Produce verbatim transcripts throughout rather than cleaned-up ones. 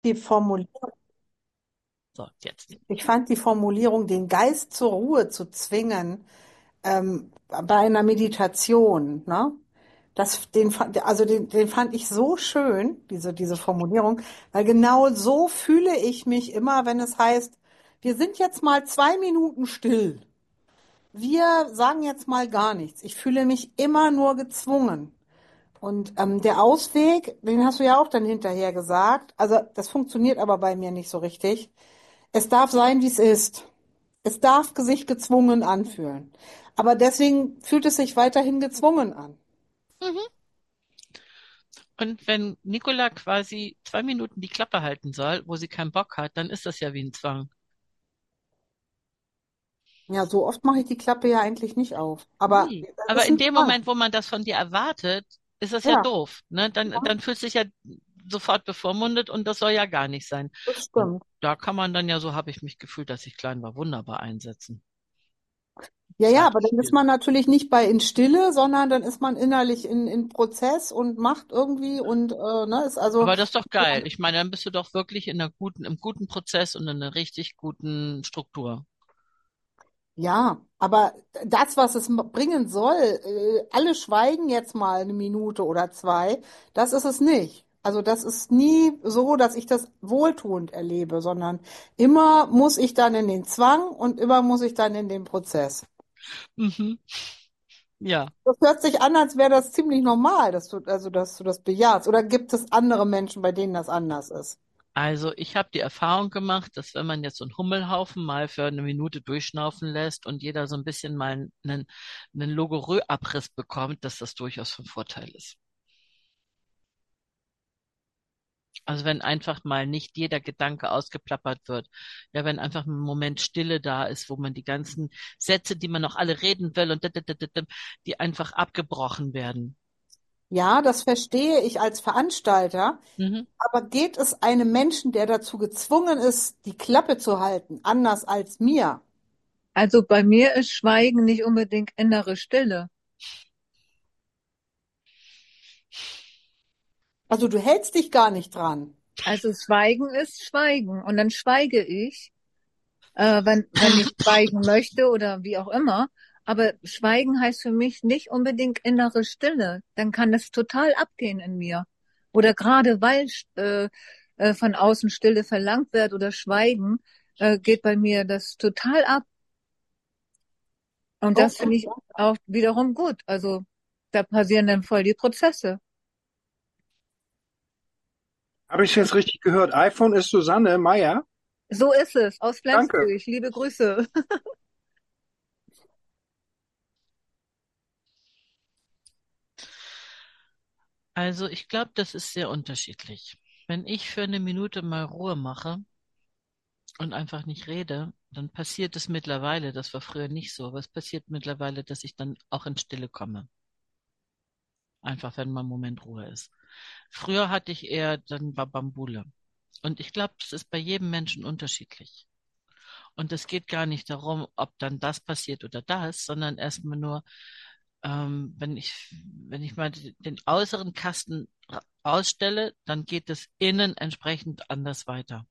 Die Formulierung, So, jetzt. ich fand die Formulierung, den Geist zur Ruhe zu zwingen, ähm, bei einer Meditation, ne? Das, den, fand- also den, den fand ich so schön, diese, diese Formulierung, weil genau so fühle ich mich immer, wenn es heißt, wir sind jetzt mal zwei Minuten still. Wir sagen jetzt mal gar nichts. Ich fühle mich immer nur gezwungen. Und ähm, der Ausweg, den hast du ja auch dann hinterher gesagt. Also das funktioniert aber bei mir nicht so richtig. Es darf sein, wie es ist. Es darf sich gezwungen anfühlen. Aber deswegen fühlt es sich weiterhin gezwungen an. Mhm. Und wenn Nicola quasi zwei Minuten die Klappe halten soll, wo sie keinen Bock hat, dann ist das ja wie ein Zwang. Ja, so oft mache ich die Klappe ja eigentlich nicht auf. Aber Nee. das Aber ist in ein dem Zwang. Moment, wo man das von dir erwartet, ist das ja Ja, doof, ne? Dann, dann fühlst du dich ja sofort bevormundet und das soll ja gar nicht sein. das Und stimmt. da kann man dann ja, so habe ich mich gefühlt, dass ich klein war, wunderbar einsetzen. Ja, ja, aber Zartes dann ist Spiel. man natürlich nicht bei in Stille, sondern dann ist man innerlich in, in Prozess und macht irgendwie und äh, ne, ist also Aber das ist doch geil. Ich meine, dann bist du doch wirklich in einer guten, im guten Prozess und in einer richtig guten Struktur. ja, aber das, was es bringen soll, äh, alle schweigen jetzt mal eine Minute oder zwei, das ist es nicht. Also das ist nie so, dass ich das wohltuend erlebe, sondern immer muss ich dann in den Zwang und immer muss ich dann in den Prozess. Mhm. Ja. Das hört sich an, als wäre das ziemlich normal, dass du, also dass du das bejahst. Oder gibt es andere Menschen, bei denen das anders ist? Also ich habe die Erfahrung gemacht, dass wenn man jetzt so einen Hummelhaufen mal für eine Minute durchschnaufen lässt und jeder so ein bisschen mal einen, einen Logorö-Abriss bekommt, dass das durchaus von Vorteil ist. Also wenn einfach mal nicht jeder Gedanke ausgeplappert wird, ja, wenn einfach ein Moment Stille da ist, wo man die ganzen Sätze, die man noch alle reden will und die einfach abgebrochen werden. Ja, das verstehe ich als Veranstalter. Mhm. Aber geht es einem Menschen, der dazu gezwungen ist, die Klappe zu halten, anders als mir? Also bei mir ist Schweigen nicht unbedingt innere Stille. Also du hältst dich gar nicht dran. Also Schweigen ist Schweigen und dann schweige ich, äh, wenn, wenn ich schweigen möchte oder wie auch immer. Aber Schweigen heißt für mich nicht unbedingt innere Stille. Dann kann es total abgehen in mir. Oder gerade weil äh, äh, von außen Stille verlangt wird oder Schweigen, äh, geht bei mir das total ab. Und das Okay. finde ich auch wiederum gut. Also da passieren dann voll die Prozesse. Habe ich jetzt richtig gehört? iPhone ist Susanne Meyer. So ist es, aus Danke. Flensburg. Liebe Grüße. Also ich glaube, das ist sehr unterschiedlich. Wenn ich für eine Minute mal Ruhe mache und einfach nicht rede, dann passiert es mittlerweile, das war früher nicht so, aber es passiert mittlerweile, dass ich dann auch in Stille komme. Einfach wenn mal ein Moment Ruhe ist. Früher hatte ich eher dann war Bambule. Und ich glaube, das ist bei jedem Menschen unterschiedlich. Und es geht gar nicht darum, ob dann das passiert oder das, sondern erstmal nur, ähm, wenn ich, wenn ich mal den äußeren Kasten ra- ausstelle, dann geht es innen entsprechend anders weiter.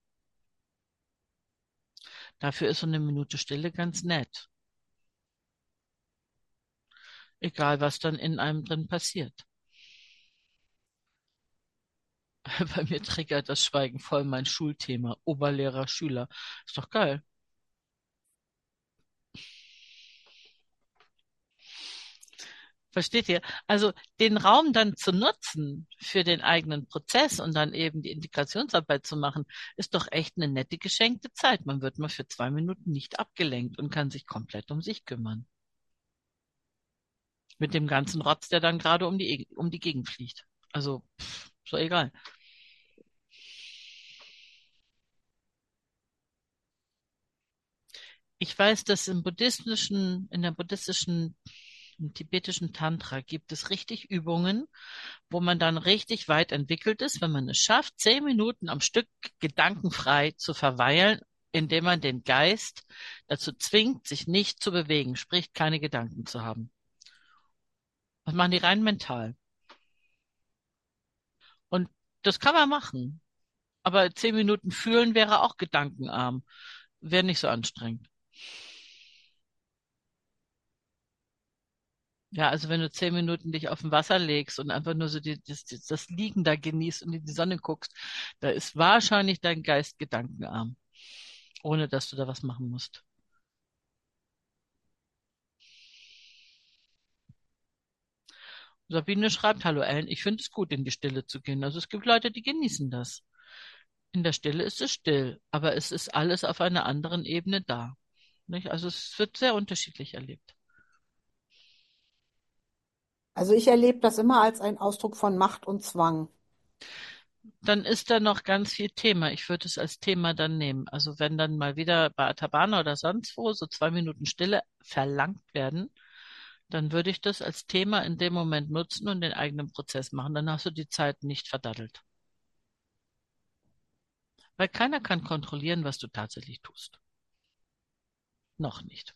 Dafür ist so eine Minute Stille ganz nett. Egal, was dann in einem drin passiert. Bei mir triggert das Schweigen voll mein Schulthema. Oberlehrer, Schüler. Ist doch geil. Versteht ihr? Also den Raum dann zu nutzen für den eigenen Prozess und dann eben die Integrationsarbeit zu machen, ist doch echt eine nette geschenkte Zeit. Man wird mal für zwei Minuten nicht abgelenkt und kann sich komplett um sich kümmern. Mit dem ganzen Rotz, der dann gerade um die, um die Gegend fliegt. Also, pff, so egal. Ich weiß, dass im buddhistischen, in der buddhistischen, im tibetischen Tantra gibt es richtig Übungen, wo man dann richtig weit entwickelt ist, wenn man es schafft, zehn Minuten am Stück gedankenfrei zu verweilen, indem man den Geist dazu zwingt, sich nicht zu bewegen, sprich keine Gedanken zu haben. Das machen die rein mental. Und das kann man machen. Aber zehn Minuten fühlen wäre auch gedankenarm. Wäre nicht so anstrengend. Ja, also wenn du zehn Minuten dich auf dem Wasser legst und einfach nur so die, das, das das Liegen da genießt und in die Sonne guckst, da ist wahrscheinlich dein Geist gedankenarm, ohne dass du da was machen musst. Sabine schreibt, hallo Ellen, ich finde es gut, in die Stille zu gehen. Also es gibt Leute, die genießen das. In der Stille ist es still, aber es ist alles auf einer anderen Ebene da. Nicht? Also es wird sehr unterschiedlich erlebt. Also ich erlebe das immer als einen Ausdruck von Macht und Zwang. Dann ist da noch ganz viel Thema. Ich würde es als Thema dann nehmen. Also wenn dann mal wieder bei Atabana oder sonst wo so zwei Minuten Stille verlangt werden, dann würde ich das als Thema in dem Moment nutzen und den eigenen Prozess machen. Dann hast du die Zeit nicht verdaddelt. Weil keiner kann kontrollieren, was du tatsächlich tust. Noch nicht.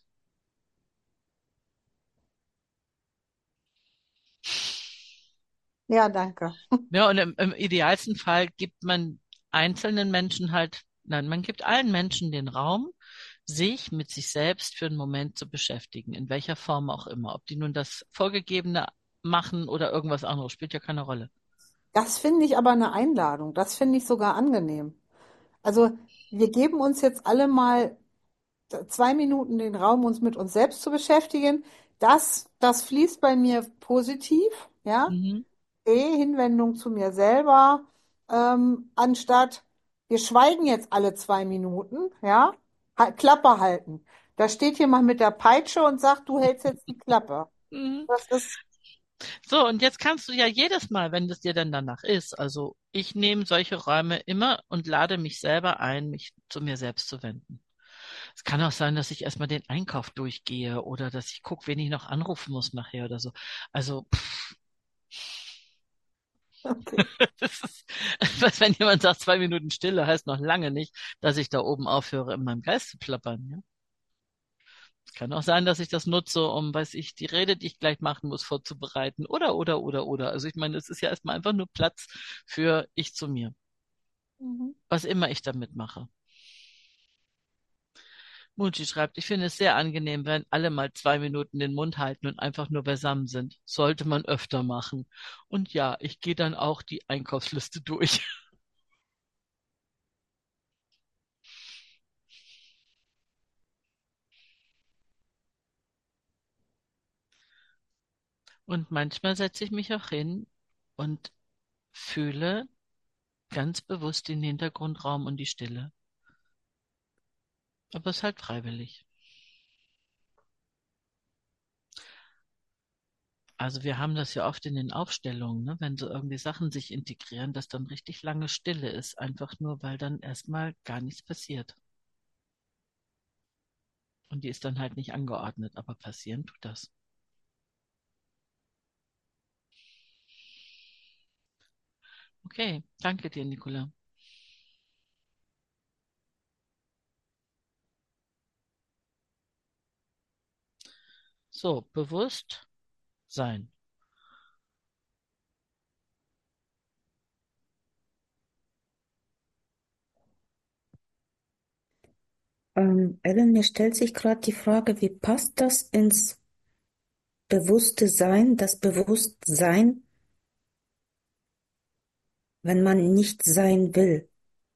Ja, danke. Ja, und im, im idealsten Fall gibt man einzelnen Menschen halt, nein, man gibt allen Menschen den Raum, sich mit sich selbst für einen Moment zu beschäftigen, in welcher Form auch immer. Ob die nun das Vorgegebene machen oder irgendwas anderes, spielt ja keine Rolle. Das finde ich aber eine Einladung. Das finde ich sogar angenehm. Also wir geben uns jetzt alle mal zwei Minuten den Raum, uns mit uns selbst zu beschäftigen. Das, das fließt bei mir positiv, ja. Mhm. Eh, Hinwendung zu mir selber, ähm, anstatt wir schweigen jetzt alle zwei Minuten, ja. Halt, Klappe halten. Da steht jemand mit der Peitsche und sagt, du hältst jetzt die Klappe. Mhm. Das ist, So, und jetzt kannst du ja jedes Mal, wenn es dir dann danach ist, also ich nehme solche Räume immer und lade mich selber ein, mich zu mir selbst zu wenden. Es kann auch sein, dass ich erstmal den Einkauf durchgehe oder dass ich gucke, wen ich noch anrufen muss nachher oder so. Also, pff, okay. das ist, was, wenn jemand sagt, zwei Minuten Stille, heißt noch lange nicht, dass ich da oben aufhöre, in meinem Geist zu plappern. Ja? Es kann auch sein, dass ich das nutze, um, weiß ich, die Rede, die ich gleich machen muss, vorzubereiten. Oder, oder, oder, oder. Also ich meine, es ist ja erstmal einfach nur Platz für ich zu mir. Mhm. Was immer ich damit mache. Muji schreibt, ich finde es sehr angenehm, wenn alle mal zwei Minuten den Mund halten und einfach nur beisammen sind. Sollte man öfter machen. Und ja, ich gehe dann auch die Einkaufsliste durch. Und manchmal setze ich mich auch hin und fühle ganz bewusst den Hintergrundraum und die Stille. Aber es ist halt freiwillig. Also wir haben das ja oft in den Aufstellungen, ne? Wenn so irgendwie Sachen sich integrieren, dass dann richtig lange Stille ist, einfach nur, weil dann erstmal gar nichts passiert. Und die ist dann halt nicht angeordnet, aber passieren tut das. Okay, danke dir, Nicola. So, bewusst sein. Ähm, Ellen, mir stellt sich gerade die Frage, wie passt das ins bewusste Sein, das Bewusstsein, wenn man nicht sein will?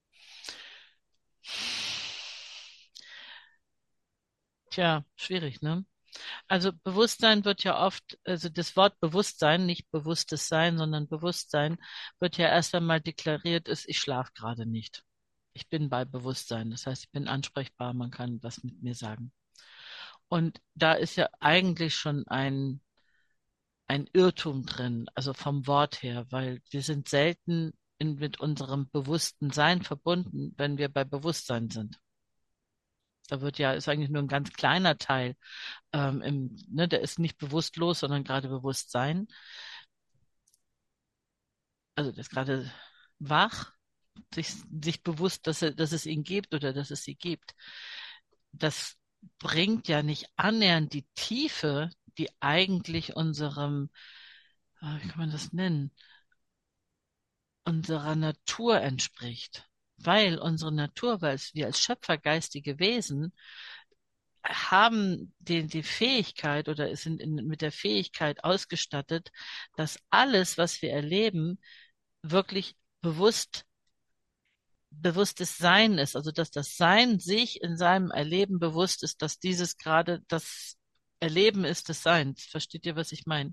Tja, schwierig, ne? Also Bewusstsein wird ja oft, also das Wort Bewusstsein, nicht bewusstes Sein, sondern Bewusstsein, wird ja erst einmal deklariert, ist, ich schlafe gerade nicht. Ich bin bei Bewusstsein. Das heißt, ich bin ansprechbar, man kann was mit mir sagen. Und da ist ja eigentlich schon ein, ein Irrtum drin, also vom Wort her, weil wir sind selten in, mit unserem bewussten Sein verbunden, wenn wir bei Bewusstsein sind. Da wird ja, ist eigentlich nur ein ganz kleiner Teil, ähm, im, ne, der ist nicht bewusstlos, sondern gerade Bewusstsein. Also der ist gerade wach, sich, sich bewusst, dass, er, dass es ihn gibt oder dass es sie gibt. Das bringt ja nicht annähernd die Tiefe, die eigentlich unserem, äh, wie kann man das nennen, unserer Natur entspricht. weil unsere Natur, weil wir als schöpfergeistige Wesen haben die, die Fähigkeit oder sind in, mit der Fähigkeit ausgestattet, dass alles, was wir erleben, wirklich bewusst, bewusstes Sein ist. Also, dass das Sein sich in seinem Erleben bewusst ist, dass dieses gerade das Erleben ist des Seins. Versteht ihr, was ich meine?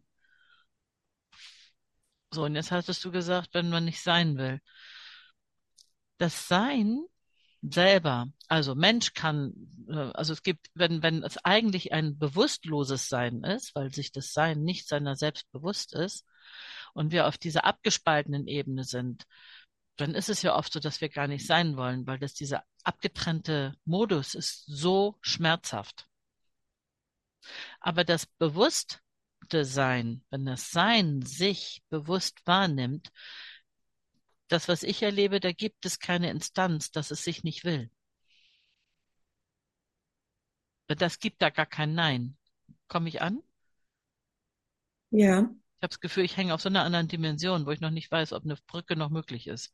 So, und jetzt hattest du gesagt, wenn man nicht sein will. Das Sein selber, also Mensch kann, äh, also es gibt, wenn, wenn es eigentlich ein bewusstloses Sein ist, weil sich das Sein nicht seiner selbst bewusst ist und wir auf dieser abgespaltenen Ebene sind, dann ist es ja oft so, dass wir gar nicht sein wollen, weil das dieser abgetrennte Modus ist so schmerzhaft. Aber das bewusste Sein, wenn das Sein sich bewusst wahrnimmt, das, was ich erlebe, da gibt es keine Instanz, dass es sich nicht will. Das gibt da gar kein Nein. Komme ich an? Ja, Ich habe das Gefühl, ich hänge auf so einer anderen Dimension, wo ich noch nicht weiß, ob eine Brücke noch möglich ist.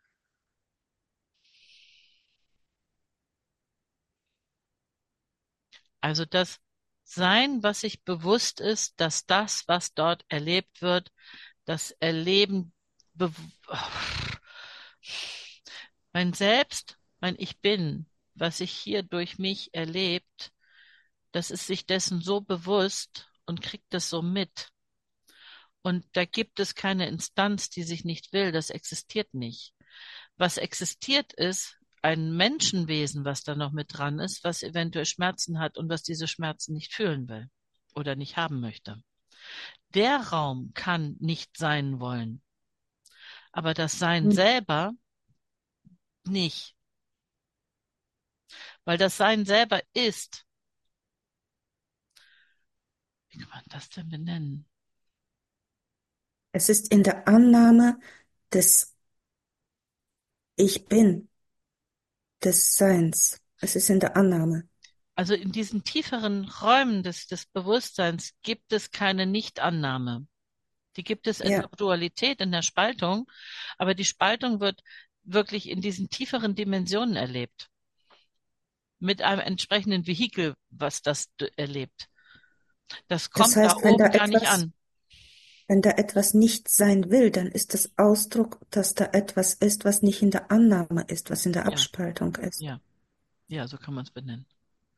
Also das Sein, was sich bewusst ist, dass das, was dort erlebt wird, das Erleben, be mein Selbst, mein Ich Bin, was sich hier durch mich erlebt, das ist sich dessen so bewusst und kriegt das so mit. Und da gibt es keine Instanz, die sich nicht will. Das existiert nicht. Was existiert ist, ein Menschenwesen, was da noch mit dran ist, was eventuell Schmerzen hat und was diese Schmerzen nicht fühlen will oder nicht haben möchte. Der Raum kann nicht sein wollen, aber das Sein hm, selber nicht, weil das Sein selber ist. Wie kann man das denn benennen? es ist in der Annahme des Ich Bin, des Seins. Es ist in der Annahme. Also in diesen tieferen Räumen des, des Bewusstseins gibt es keine Nichtannahme. Die gibt es in der Ja, Dualität, in der Spaltung, aber die Spaltung wird wirklich in diesen tieferen Dimensionen erlebt, mit einem entsprechenden Vehikel, was das d- erlebt. Das das kommt da heißt, wenn da oben gar nicht etwas, an. wenn da etwas nicht sein will, dann ist das Ausdruck, dass da etwas ist, was nicht in der Annahme ist, was in der Ja, Abspaltung ist. ja, ja, so kann man es benennen.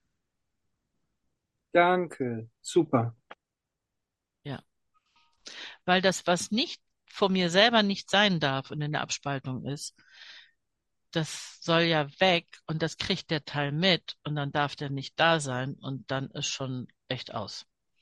Danke. Super. Ja, weil das, was nicht von mir selber nicht sein darf und in der Abspaltung ist, das soll ja weg und das kriegt der Teil mit und dann darf der nicht da sein und dann ist schon echt aus.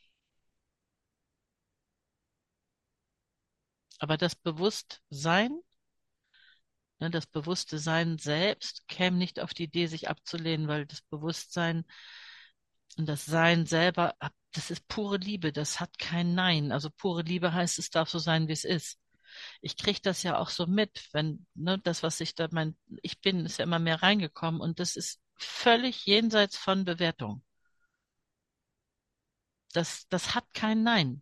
Aber das Bewusstsein, ne, das bewusste Sein selbst käme nicht auf die Idee, sich abzulehnen, weil das Bewusstsein und das Sein selber, das ist pure Liebe, das hat kein Nein. Also pure Liebe heißt, es darf so sein, wie es ist. Ich kriege das ja auch so mit, wenn, ne, das, was ich da mein, ich bin, ist ja immer mehr reingekommen und das ist völlig jenseits von Bewertung. Das, das hat kein Nein.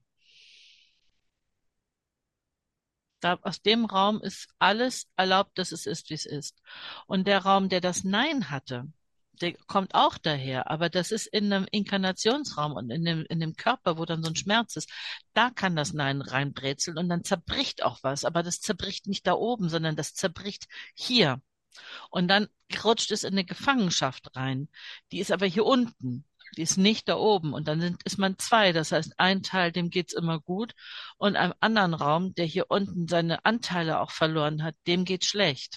Da, aus dem Raum ist alles erlaubt, dass es ist, wie es ist. Und der Raum, der das Nein hatte, der kommt auch daher, aber das ist in einem Inkarnationsraum und in dem, in dem Körper, wo dann so ein Schmerz ist, da kann das Nein reinbrezeln und dann zerbricht auch was, aber das zerbricht nicht da oben, sondern das zerbricht hier. Und dann rutscht es in eine Gefangenschaft rein. Die ist aber hier unten. Die ist nicht da oben. Und dann sind, ist man zwei. Das heißt, ein Teil, dem geht's immer gut. Und einem anderen Raum, der hier unten seine Anteile auch verloren hat, dem geht's schlecht.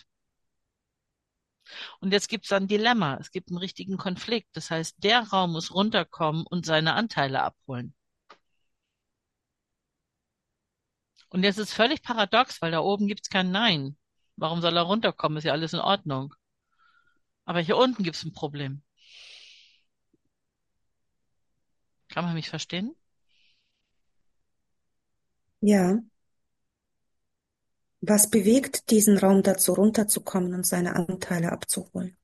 Und jetzt gibt's dann ein Dilemma. Es gibt einen richtigen Konflikt. Das heißt, der Raum muss runterkommen und seine Anteile abholen. Und jetzt ist völlig paradox, weil da oben gibt's kein Nein. Warum soll er runterkommen? Ist ja alles in Ordnung. Aber hier unten gibt's ein Problem. Kann man mich verstehen? Ja. Was bewegt diesen Raum dazu, runterzukommen und seine Anteile abzuholen?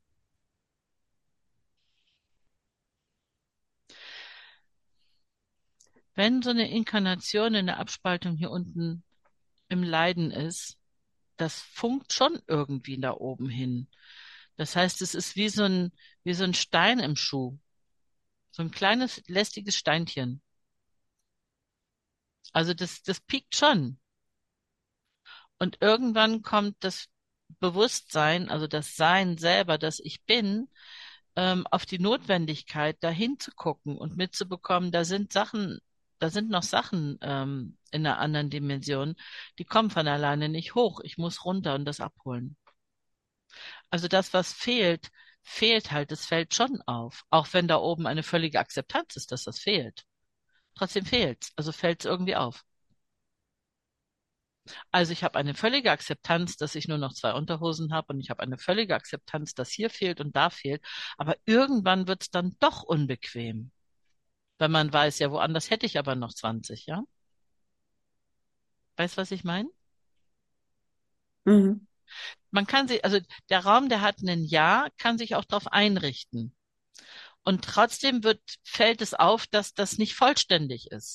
Wenn so eine Inkarnation in der Abspaltung hier unten im Leiden ist, das funkt schon irgendwie da oben hin. Das heißt, es ist wie so ein, wie so ein Stein im Schuh. So ein kleines, lästiges Steinchen. Also das, das piekt schon. Und irgendwann kommt das Bewusstsein, also das Sein selber, das ich bin, ähm, auf die Notwendigkeit, dahin zu gucken und mitzubekommen, da sind Sachen, da sind noch Sachen ähm, in einer anderen Dimension, die kommen von alleine nicht hoch. Ich muss runter und das abholen. Also das, was fehlt, fehlt halt, es fällt schon auf. Auch wenn da oben eine völlige Akzeptanz ist, dass das fehlt. Trotzdem fehlt's, also fällt's irgendwie auf. Also ich habe eine völlige Akzeptanz, dass ich nur noch zwei Unterhosen habe und ich habe eine völlige Akzeptanz, dass hier fehlt und da fehlt. Aber irgendwann wird's dann doch unbequem, wenn man weiß, ja, woanders hätte ich aber noch zwanzig, ja? Weißt, was ich meine? Mhm. Man kann sich, also der Raum, der hat ein Ja, kann sich auch darauf einrichten. Und trotzdem wird, fällt es auf, dass das nicht vollständig ist.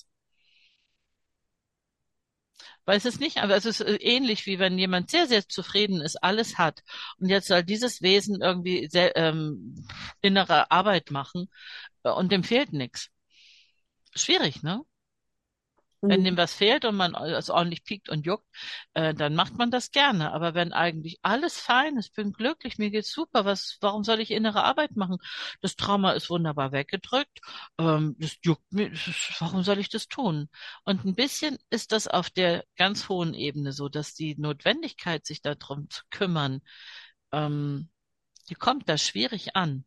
Weil es ist nicht, aber es ist äh, ähnlich wie wenn jemand sehr, sehr zufrieden ist, alles hat und jetzt soll dieses Wesen irgendwie sehr, ähm, innere Arbeit machen äh, und dem fehlt nichts. Schwierig, ne? Wenn dem Mhm. was fehlt und man es ordentlich piekt und juckt, äh, dann macht man das gerne. Aber wenn eigentlich alles fein ist, bin glücklich, mir geht's super, was, warum soll ich innere Arbeit machen? Das Trauma ist wunderbar weggedrückt, ähm, das juckt mir, das ist, warum soll ich das tun? Und ein bisschen ist das auf der ganz hohen Ebene so, dass die Notwendigkeit, sich darum zu kümmern, ähm, die kommt da schwierig an.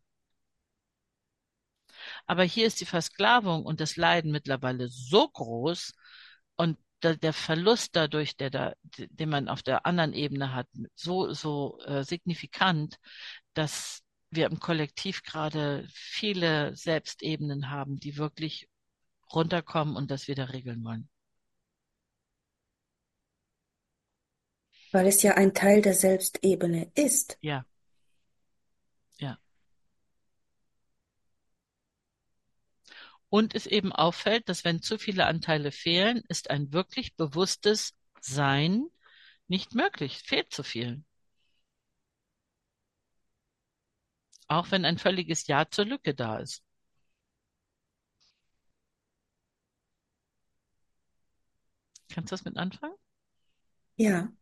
Aber hier ist die Versklavung und das Leiden mittlerweile so groß und da, der Verlust dadurch, der da, den man auf der anderen Ebene hat, so, so äh, signifikant, dass wir im Kollektiv gerade viele Selbstebenen haben, die wirklich runterkommen und das wieder regeln wollen. Weil es ja ein Teil der Selbstebene ist. Ja, ja. Und es eben auffällt, dass wenn zu viele Anteile fehlen, ist ein wirklich bewusstes Sein nicht möglich. Es fehlt zu viel. Auch wenn ein völliges Ja zur Lücke da ist. Kannst du das mit anfangen? Ja,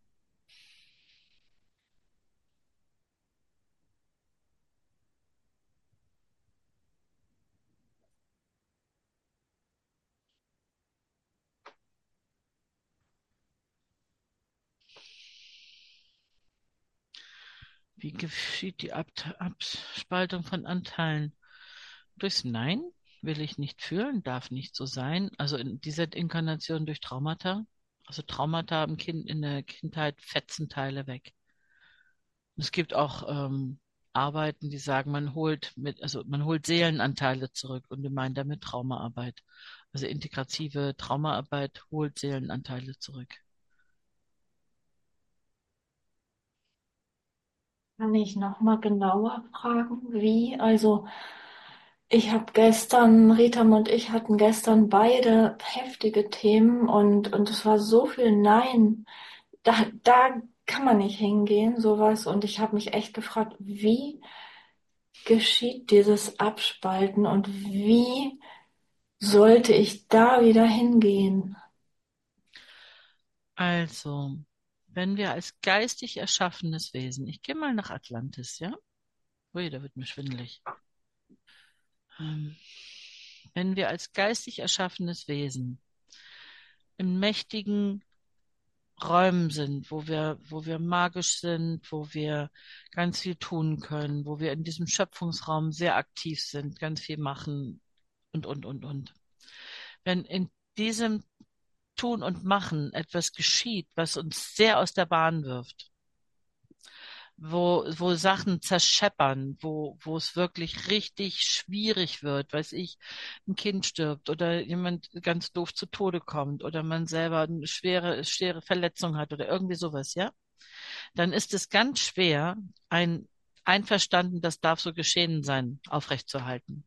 Wie geschieht die Ab Abspaltung von Anteilen? Durchs Nein will ich nicht fühlen, darf nicht so sein. Also in dieser Inkarnation durch Traumata. Also Traumata im Kind, in der Kindheit fetzen Teile weg. Es gibt auch ähm, Arbeiten, die sagen, man holt mit, also man holt Seelenanteile zurück und wir meinen damit Traumaarbeit. Also integrative Traumaarbeit holt Seelenanteile zurück. Kann ich noch mal genauer fragen, wie? Also ich habe gestern, Ritam und ich hatten gestern beide heftige Themen und und es war so viel Nein. Da, da kann man nicht hingehen, sowas. Und ich habe mich echt gefragt, wie geschieht dieses Abspalten und wie sollte ich da wieder hingehen? Also, wenn wir als geistig erschaffenes Wesen, ich gehe mal nach Atlantis, ja? Ui, da wird mir schwindelig. Ähm, wenn wir als geistig erschaffenes Wesen in mächtigen Räumen sind, wo wir, wo wir magisch sind, wo wir ganz viel tun können, wo wir in diesem Schöpfungsraum sehr aktiv sind, ganz viel machen und, und, und, und. Wenn in diesem Tun und Machen etwas geschieht, was uns sehr aus der Bahn wirft, wo, wo Sachen zerscheppern, wo, wo es wirklich richtig schwierig wird, weiß ich, ein Kind stirbt oder jemand ganz doof zu Tode kommt oder man selber eine schwere, schwere Verletzung hat oder irgendwie sowas, ja, dann ist es ganz schwer, ein Einverstanden, das darf so geschehen sein, aufrechtzuerhalten.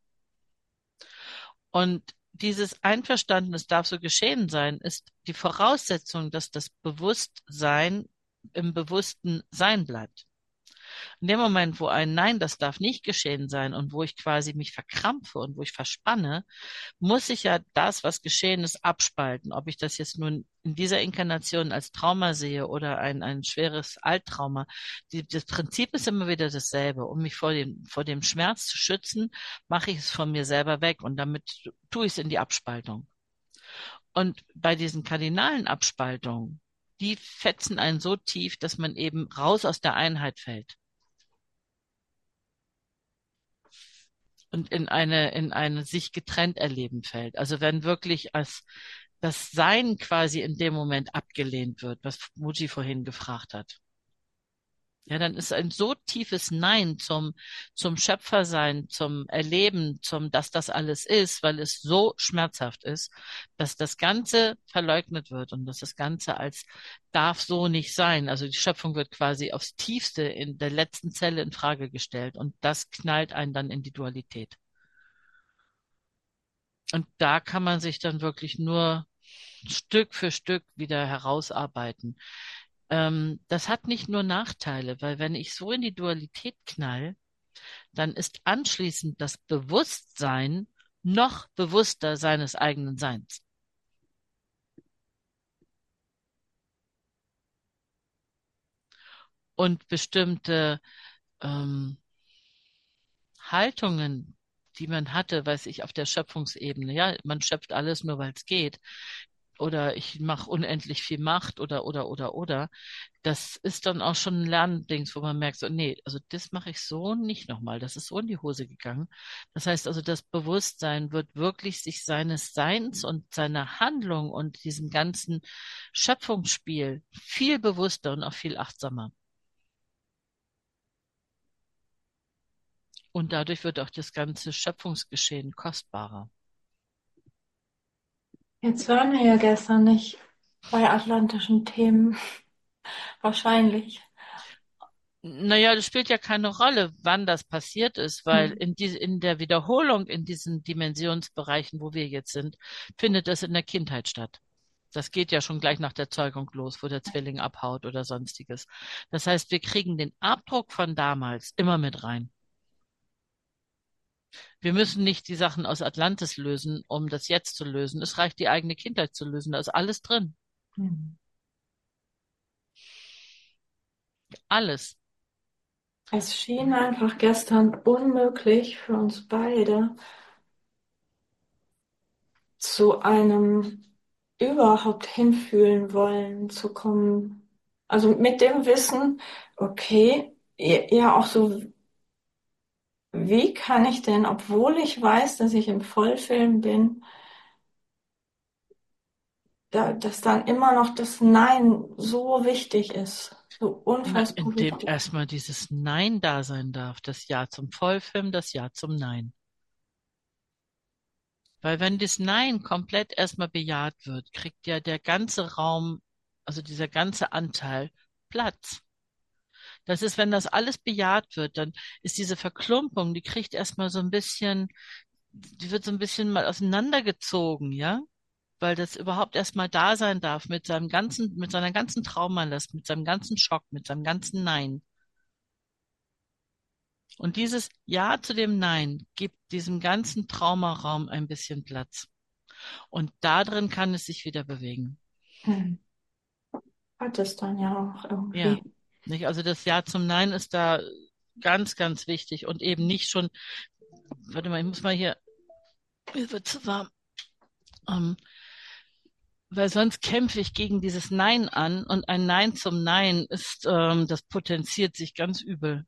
Und dieses Einverstanden, es darf so geschehen sein, ist die Voraussetzung, dass das Bewusstsein im bewussten Sein bleibt. In dem Moment, wo ein Nein, das darf nicht geschehen sein und wo ich quasi mich verkrampfe und wo ich verspanne, muss ich ja das, was geschehen ist, abspalten. Ob ich das jetzt nun in dieser Inkarnation als Trauma sehe oder ein, ein schweres Alttrauma. Die, das Prinzip ist immer wieder dasselbe. Um mich vor dem, vor dem Schmerz zu schützen, mache ich es von mir selber weg und damit tue ich es in die Abspaltung. Und bei diesen kardinalen Abspaltungen, die fetzen einen so tief, dass man eben raus aus der Einheit fällt. Und in eine, in eine sich getrennt erleben fällt. Also wenn wirklich als das Sein quasi in dem Moment abgelehnt wird, was Muji vorhin gefragt hat. Ja, dann ist ein so tiefes Nein zum, zum Schöpfersein, zum Erleben, zum, dass das alles ist, weil es so schmerzhaft ist, dass das Ganze verleugnet wird und dass das Ganze als darf so nicht sein. Also die Schöpfung wird quasi aufs Tiefste in der letzten Zelle in Frage gestellt und das knallt einen dann in die Dualität. Und da kann man sich dann wirklich nur Stück für Stück wieder herausarbeiten. Ähm, das hat nicht nur Nachteile, weil wenn ich so in die Dualität knall, dann ist anschließend das Bewusstsein noch bewusster seines eigenen Seins. Und bestimmte ähm, Haltungen, die man hatte, weiß ich, auf der Schöpfungsebene, ja, man schöpft alles nur, weil es geht, oder ich mache unendlich viel Macht oder oder oder oder, das ist dann auch schon ein Lerndings, wo man merkt, so, nee, also das mache ich so nicht nochmal, das ist so in die Hose gegangen. Das heißt also, das Bewusstsein wird wirklich sich seines Seins und seiner Handlung und diesem ganzen Schöpfungsspiel viel bewusster und auch viel achtsamer. Und dadurch wird auch das ganze Schöpfungsgeschehen kostbarer. Jetzt waren wir ja gestern nicht bei atlantischen Themen. Wahrscheinlich. Naja, das spielt ja keine Rolle, wann das passiert ist, weil Hm. in die, in der Wiederholung in diesen Dimensionsbereichen, wo wir jetzt sind, findet das in der Kindheit statt. Das geht ja schon gleich nach der Zeugung los, wo der Zwilling abhaut oder sonstiges. Das heißt, wir kriegen den Abdruck von damals immer mit rein. Wir müssen nicht die Sachen aus Atlantis lösen, um das jetzt zu lösen. Es reicht, die eigene Kindheit zu lösen. Da ist alles drin. Hm. Alles. Es schien einfach gestern unmöglich für uns beide, zu einem überhaupt hinfühlen wollen zu kommen. Also mit dem Wissen, okay, ja auch so, wie kann ich denn, obwohl ich weiß, dass ich im Vollfilm bin, da, dass dann immer noch das Nein so wichtig ist, so Na, unfassbar indem wichtig. erstmal dieses Nein da sein darf. Das Ja zum Vollfilm, das Ja zum Nein. Weil wenn das Nein komplett erstmal bejaht wird, kriegt ja der ganze Raum, also dieser ganze Anteil Platz. Das ist, wenn das alles bejaht wird, dann ist diese Verklumpung, die kriegt erstmal so ein bisschen, die wird so ein bisschen mal auseinandergezogen, ja? Weil das überhaupt erstmal da sein darf mit seinem ganzen, mit seiner ganzen Traumalast, mit seinem ganzen Schock, mit seinem ganzen Nein. Und dieses Ja zu dem Nein gibt diesem ganzen Traumaraum ein bisschen Platz. Und da drin kann es sich wieder bewegen. Hm. Hat es dann ja auch Ja, irgendwie. nicht? Also das Ja zum Nein ist da ganz, ganz wichtig und eben nicht schon, warte mal, ich muss mal hier, mir wird zu warm. Ähm, weil sonst kämpfe ich gegen dieses Nein an und ein Nein zum Nein ist, ähm, das potenziert sich ganz übel.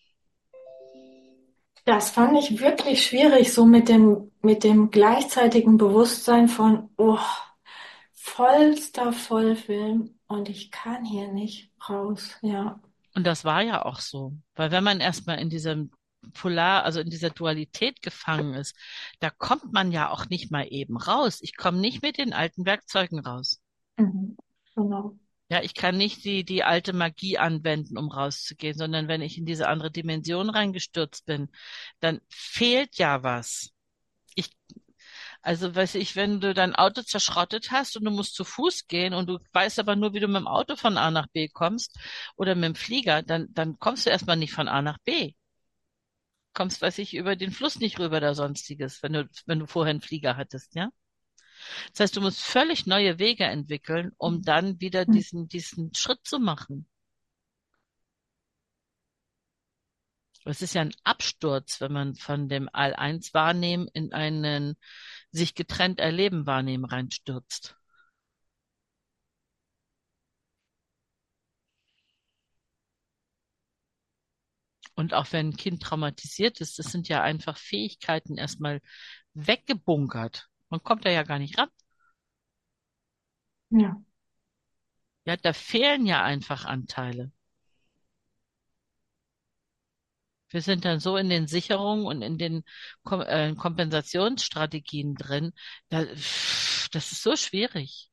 Das fand ich wirklich schwierig, so mit dem, mit dem gleichzeitigen Bewusstsein von, oh, vollster Vollfilm und ich kann hier nicht raus, ja. Und das war ja auch so, weil wenn man erstmal in diesem Polar, also in dieser Dualität gefangen ist, da kommt man ja auch nicht mal eben raus. Ich komme nicht mit den alten Werkzeugen raus. Mhm. Genau. Ja, ich kann nicht die, die alte Magie anwenden, um rauszugehen, sondern wenn ich in diese andere Dimension reingestürzt bin, dann fehlt ja was. Ich, Also weiß ich, wenn du dein Auto zerschrottet hast und du musst zu Fuß gehen und du weißt aber nur, wie du mit dem Auto von A nach B kommst oder mit dem Flieger, dann, dann kommst du erstmal nicht von A nach B. Kommst, weiß ich, über den Fluss nicht rüber oder sonstiges, wenn du, wenn du vorher einen Flieger hattest, ja? Das heißt, du musst völlig neue Wege entwickeln, um dann wieder diesen, diesen Schritt zu machen. Es ist ja ein Absturz, wenn man von dem All eins wahrnehmen in einen sich getrennt erleben wahrnehmen reinstürzt. Und auch wenn ein Kind traumatisiert ist, das sind ja einfach Fähigkeiten erstmal weggebunkert. Man kommt da ja gar nicht ran. Ja. Ja, da fehlen ja einfach Anteile. Wir sind dann so in den Sicherungen und in den Kom äh, Kompensationsstrategien drin. Da, das ist so schwierig.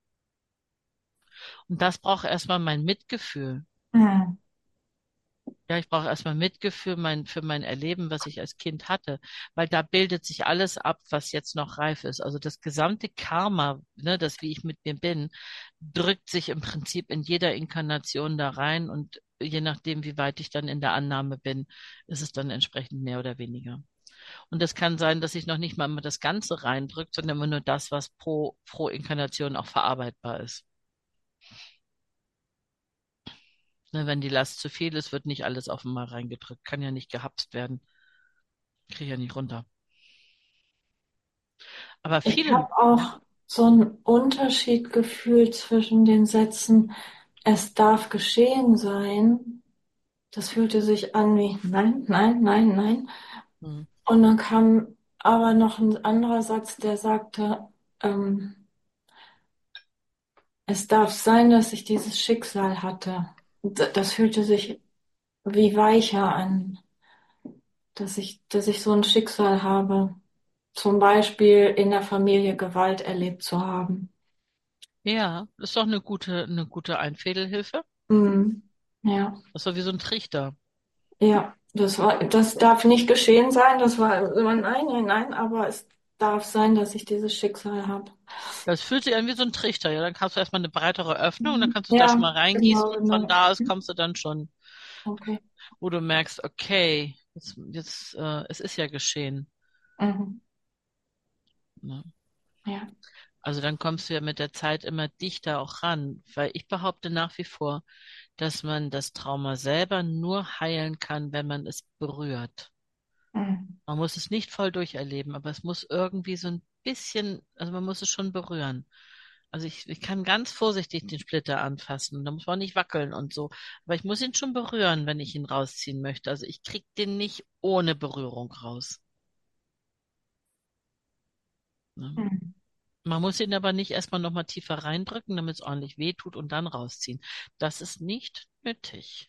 Und das braucht erstmal mein Mitgefühl. Mhm. Ja, ich brauche erstmal Mitgefühl mein, für mein Erleben, was ich als Kind hatte, weil da bildet sich alles ab, was jetzt noch reif ist. Also das gesamte Karma, ne, das wie ich mit mir bin, drückt sich im Prinzip in jeder Inkarnation da rein und je nachdem, wie weit ich dann in der Annahme bin, ist es dann entsprechend mehr oder weniger. Und das kann sein, dass sich noch nicht mal immer das Ganze reindrückt, sondern immer nur das, was pro, pro Inkarnation auch verarbeitbar ist. Ne, wenn die Last zu viel ist, wird nicht alles auf einmal reingedrückt, kann ja nicht gehapst werden. Kriege ich ja nicht runter. Aber Ich viele, habe auch so einen Unterschied gefühlt zwischen den Sätzen, es darf geschehen sein. Das fühlte sich an wie nein, nein, nein, nein. hm, Und dann kam aber noch ein anderer Satz, der sagte, ähm, es darf sein, dass ich dieses Schicksal hatte. D- Das fühlte sich wie weicher an, dass ich, dass ich so ein Schicksal habe. Zum Beispiel in der Familie Gewalt erlebt zu haben. ja, ist doch eine gute, eine gute Einfädelhilfe. Mhm. Ja, Das war wie so ein Trichter. ja, das war, das darf nicht geschehen sein. Das war immer nein, nein, nein, aber es darf sein, dass ich dieses Schicksal habe. Das fühlt sich an wie so ein Trichter. Ja, dann hast du erstmal eine breitere Öffnung und dann Mhm. kannst du da schon Ja, mal reingießen genau, und von genau. da aus kommst du dann schon, Okay. wo du merkst, okay, jetzt, jetzt, äh, es ist ja geschehen. Mhm. Ne? Ja. Also dann kommst du ja mit der Zeit immer dichter auch ran, weil ich behaupte nach wie vor, dass man das Trauma selber nur heilen kann, wenn man es berührt. Mhm. Man muss es nicht voll durcherleben, aber es muss irgendwie so ein bisschen, also man muss es schon berühren. Also ich, ich kann ganz vorsichtig den Splitter anfassen, da muss man nicht wackeln und so. Aber ich muss ihn schon berühren, wenn ich ihn rausziehen möchte. Also ich krieg den nicht ohne Berührung raus. Ne? Mhm. Man muss ihn aber nicht erstmal nochmal tiefer reindrücken, damit es ordentlich wehtut und dann rausziehen. Das ist nicht nötig.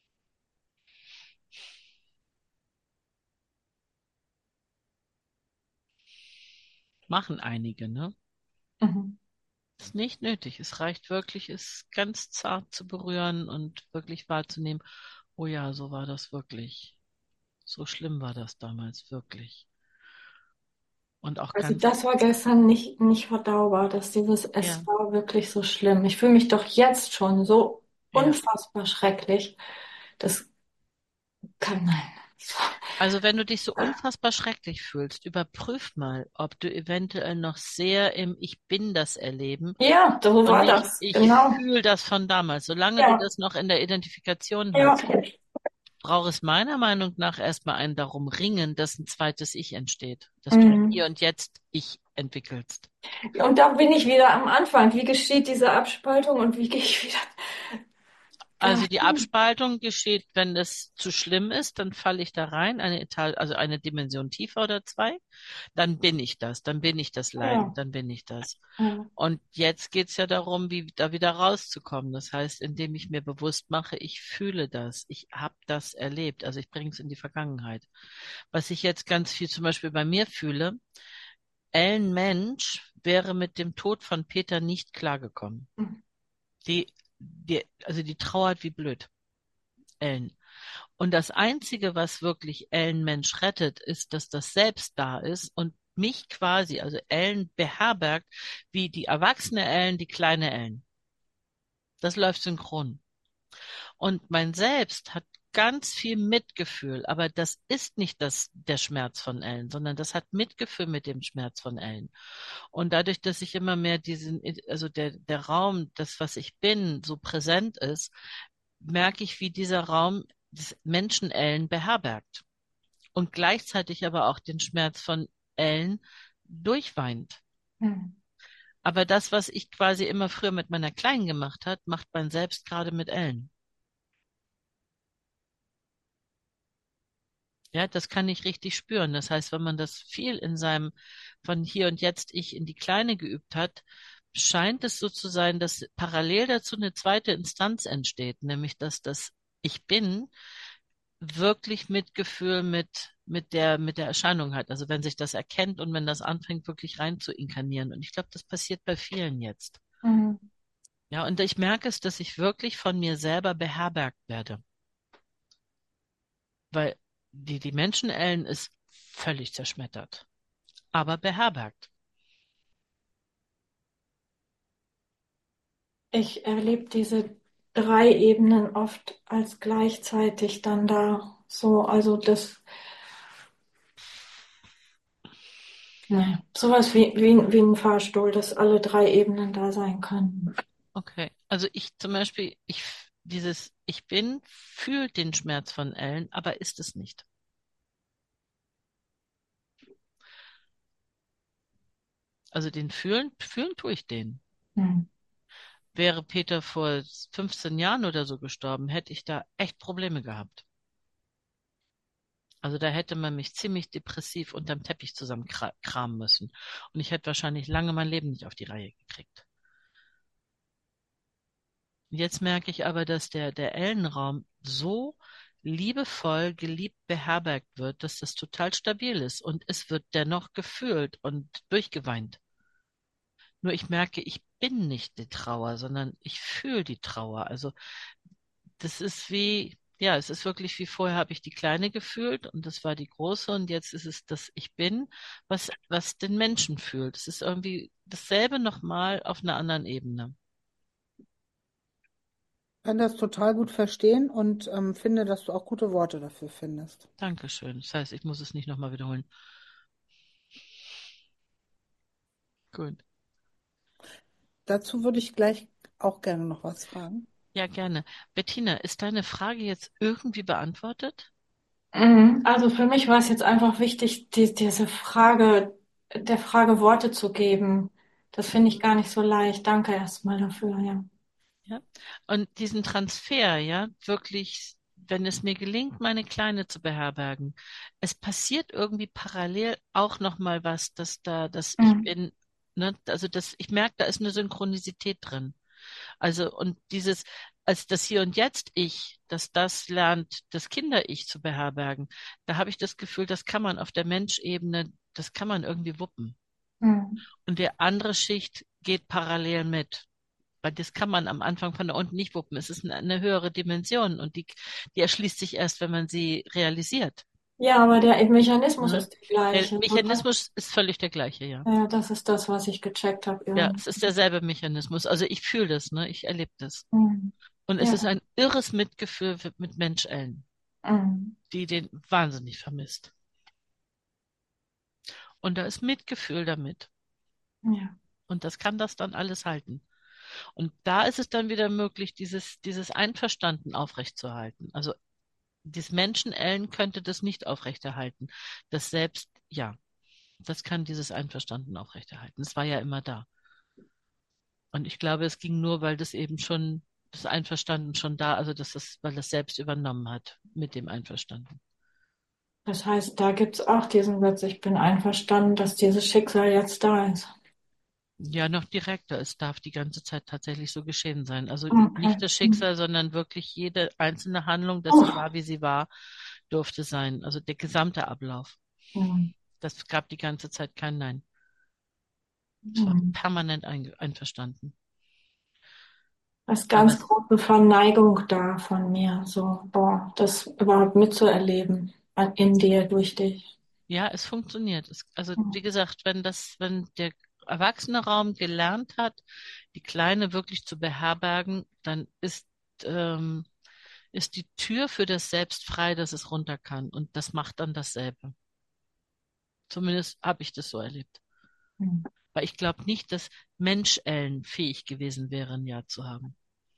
Machen einige, ne? Mhm. Ist nicht nötig. Es reicht wirklich, es ganz zart zu berühren und wirklich wahrzunehmen, oh ja, so war das wirklich. So schlimm war das damals wirklich. Und auch Also ganz, das war gestern nicht, nicht verdaubar, dass dieses, ja, es war wirklich so schlimm. Ich fühle mich doch jetzt schon so ja. unfassbar schrecklich. Das kann, nein. Also wenn du dich so unfassbar schrecklich fühlst, überprüf mal, ob du eventuell noch sehr im Ich bin das erleben Ja, so und war nicht das, ich genau. fühle das von damals. Solange du Ja, das noch in der Identifikation ja. hast, braucht es meiner Meinung nach erstmal ein darum ringen, dass ein zweites Ich entsteht, dass du ein Hier Mhm. und Jetzt Ich entwickelst. Und da bin ich wieder am Anfang. Wie geschieht diese Abspaltung und wie gehe ich wieder Also die dahin? Abspaltung geschieht, wenn es zu schlimm ist, dann falle ich da rein, eine Etage, also eine Dimension tiefer oder zwei, dann bin ich das, dann bin ich das Leiden, Ja, dann bin ich das. ja. Und jetzt geht's ja darum, wie da wieder rauszukommen. Das heißt, indem ich mir bewusst mache, ich fühle das, ich habe das erlebt, also ich bringe es in die Vergangenheit. Was ich jetzt ganz viel zum Beispiel bei mir fühle, Ellen Mensch wäre mit dem Tod von Peter nicht klargekommen. Mhm. Die, die, also die trauert wie blöd, Ellen. Und das Einzige, was wirklich Ellen Mensch rettet, ist, dass das Selbst da ist und mich quasi, also Ellen beherbergt, wie die erwachsene Ellen, die kleine Ellen. Das läuft synchron. Und mein Selbst hat ganz viel Mitgefühl, aber das ist nicht das, der Schmerz von Ellen, sondern das hat Mitgefühl mit dem Schmerz von Ellen. Und dadurch, dass ich immer mehr diesen, also der, der Raum, das, was ich bin, so präsent ist, merke ich, wie dieser Raum des Menschen Ellen beherbergt und gleichzeitig aber auch den Schmerz von Ellen durchweint. Hm. Aber das, was ich quasi immer früher mit meiner Kleinen gemacht hat, macht man selbst gerade mit Ellen. Ja, das kann ich richtig spüren. Das heißt, wenn man das viel in seinem von hier und jetzt ich in die Kleine geübt hat, scheint es so zu sein, dass parallel dazu eine zweite Instanz entsteht, nämlich dass das Ich bin wirklich Mitgefühl mit mit der mit der Erscheinung hat. Also wenn sich das erkennt und wenn das anfängt wirklich rein zu inkarnieren. Und ich glaube, das passiert bei vielen jetzt. Mhm. Ja, und ich merke es, dass ich wirklich von mir selber beherbergt werde. Weil die, die Menschen-Ellen ist völlig zerschmettert, aber beherbergt. Ich erlebe diese drei Ebenen oft als gleichzeitig dann da. So, also das, ne, sowas wie, wie, wie ein Fahrstuhl, dass alle drei Ebenen da sein können. Okay, also ich zum Beispiel, ich dieses Ich bin fühlt den Schmerz von Ellen, aber ist es nicht. Also den fühlen, fühlen tue ich den. Hm. Wäre Peter vor fünfzehn Jahren oder so gestorben, hätte ich da echt Probleme gehabt. Also da hätte man mich ziemlich depressiv unterm Teppich zusammenkramen müssen. Und ich hätte wahrscheinlich lange mein Leben nicht auf die Reihe gekriegt. Jetzt merke ich aber, dass der, der Ellenraum so liebevoll geliebt beherbergt wird, dass das total stabil ist und es wird dennoch gefühlt und durchgeweint. Nur ich merke, ich bin nicht die Trauer, sondern ich fühle die Trauer. Also das ist wie, ja, es ist wirklich wie vorher habe ich die Kleine gefühlt und das war die Große und jetzt ist es das Ich bin, was, was den Menschen fühlt. Es ist irgendwie dasselbe nochmal auf einer anderen Ebene. Kann das total gut verstehen und ähm, finde, dass du auch gute Worte dafür findest. Dankeschön. Das heißt, ich muss es nicht nochmal wiederholen. Gut. Dazu würde ich gleich auch gerne noch was fragen. Ja, gerne. Bettina, ist deine Frage jetzt irgendwie beantwortet? Mhm. Also für mich war es jetzt einfach wichtig, die, diese Frage, der Frage Worte zu geben. Das finde ich gar nicht so leicht. Danke erstmal dafür, ja. Ja. Und diesen Transfer, ja, wirklich, wenn es mir gelingt, meine Kleine zu beherbergen, es passiert irgendwie parallel auch nochmal was, dass da, dass ich Mhm. bin, ne, also das, ich merke, da ist eine Synchronisität drin. Also, und dieses, als das Hier und Jetzt Ich, dass das lernt, das Kinder-Ich zu beherbergen, da habe ich das Gefühl, das kann man auf der Menschebene, das kann man irgendwie wuppen. Mhm. Und die andere Schicht geht parallel mit. Weil das kann man am Anfang von da unten nicht wuppen. Es ist eine, eine höhere Dimension und die, die erschließt sich erst, wenn man sie realisiert. Ja, aber der Mechanismus Ne? ist der Der gleiche. Mechanismus ist völlig der gleiche, ja. Ja, das ist das, was ich gecheckt habe Ja, irgendwie. es ist derselbe Mechanismus. Also ich fühle das, ne? Ich erlebe das. Mhm. Und es ist Ja. ein irres Mitgefühl mit Mensch Ellen, Mhm. die den wahnsinnig vermisst. Und da ist Mitgefühl damit. Ja. Und das kann das dann alles halten. Und da ist es dann wieder möglich, dieses, dieses Einverstanden aufrechtzuerhalten. Also das Menschen-Ellen könnte das nicht aufrechterhalten. Das Selbst, ja, das kann dieses Einverstanden aufrechterhalten. Es war ja immer da. Und ich glaube, es ging nur, weil das eben schon, das Einverstanden schon da, also dass das, weil das Selbst übernommen hat mit dem Einverstanden. Das heißt, da gibt's auch diesen Satz, ich bin einverstanden, dass dieses Schicksal jetzt da ist. Ja, noch direkter. Es darf die ganze Zeit tatsächlich so geschehen sein. Also Okay. nicht das Mhm. Schicksal, sondern wirklich jede einzelne Handlung, dass sie Oh. war, wie sie war, durfte sein. Also der gesamte Ablauf. Mhm. Das gab die ganze Zeit kein Nein. Es war Mhm. permanent ein, einverstanden. Da ist Aber ganz große Verneigung da von mir, so, boah, das überhaupt mitzuerleben, in dir, durch dich. Ja, es funktioniert. Es, also wie Mhm. gesagt, wenn das, wenn der erwachsene Raum gelernt hat, die Kleine wirklich zu beherbergen, dann ist ähm, ist die Tür für das Selbst frei, dass es runter kann. Und das macht dann dasselbe. Zumindest habe ich das so erlebt. Mhm. Weil ich glaube nicht, dass Mensch-Ellen fähig gewesen wäre, ein Ja zu haben.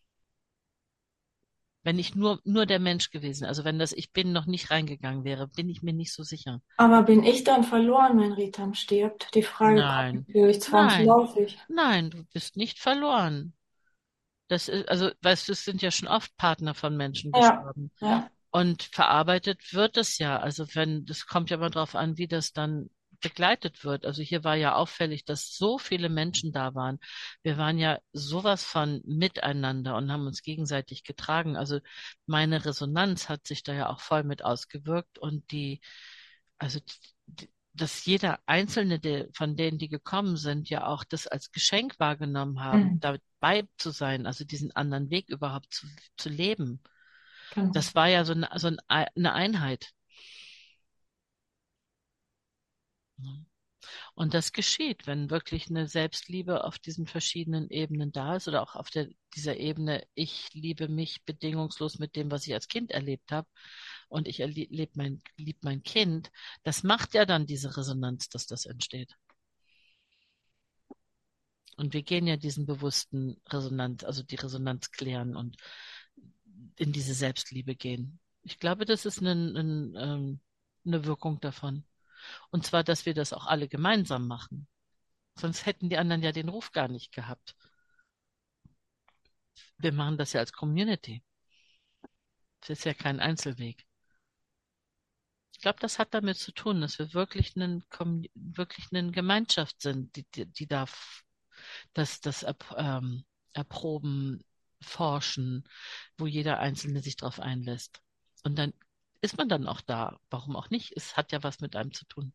Wenn ich nur, nur der Mensch gewesen, also wenn das Ich bin noch nicht reingegangen wäre, bin ich mir nicht so sicher. Aber bin ich dann verloren, wenn Ritam stirbt? Die Frage kommt Nein, natürlich nein, zwangsläufig. nein, du bist nicht verloren. Das ist, also, weißt du, es sind ja schon oft Partner von Menschen Ja, gestorben. ja. Und verarbeitet wird es ja. Also wenn, das kommt ja immer darauf an, wie das dann begleitet wird. Also hier war ja auffällig, dass so viele Menschen da waren. Wir waren ja sowas von miteinander und haben uns gegenseitig getragen. Also meine Resonanz hat sich da ja auch voll mit ausgewirkt und die, also die, dass jeder einzelne der, von denen, die gekommen sind, ja auch das als Geschenk wahrgenommen haben, Mhm. dabei zu sein, also diesen anderen Weg überhaupt zu, zu leben. Genau. Das war ja so eine, so ein- eine Einheit. Und das geschieht, wenn wirklich eine Selbstliebe auf diesen verschiedenen Ebenen da ist oder auch auf der, dieser Ebene, ich liebe mich bedingungslos mit dem, was ich als Kind erlebt habe und ich erlebe mein, lieb mein Kind. Das macht ja dann diese Resonanz, dass das entsteht. Und wir gehen ja diesen bewussten Resonanz, also die Resonanz klären und in diese Selbstliebe gehen. Ich glaube, das ist eine, eine, ähm, eine Wirkung davon. Und zwar, dass wir das auch alle gemeinsam machen. Sonst hätten die anderen ja den Ruf gar nicht gehabt. Wir machen das ja als Community. Das ist ja kein Einzelweg. Ich glaube, das hat damit zu tun, dass wir wirklich einen, wirklich eine Gemeinschaft sind, die, die, die da das, das ähm, erproben, forschen, wo jeder Einzelne sich drauf einlässt. Und dann ist man dann auch da. Warum auch nicht? Es hat ja was mit einem zu tun.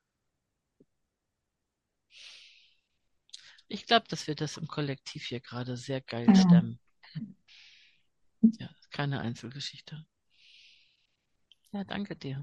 Ich glaube, dass wir das im Kollektiv hier gerade sehr geil Mhm. stemmen. Ja, keine Einzelgeschichte. Ja, danke dir.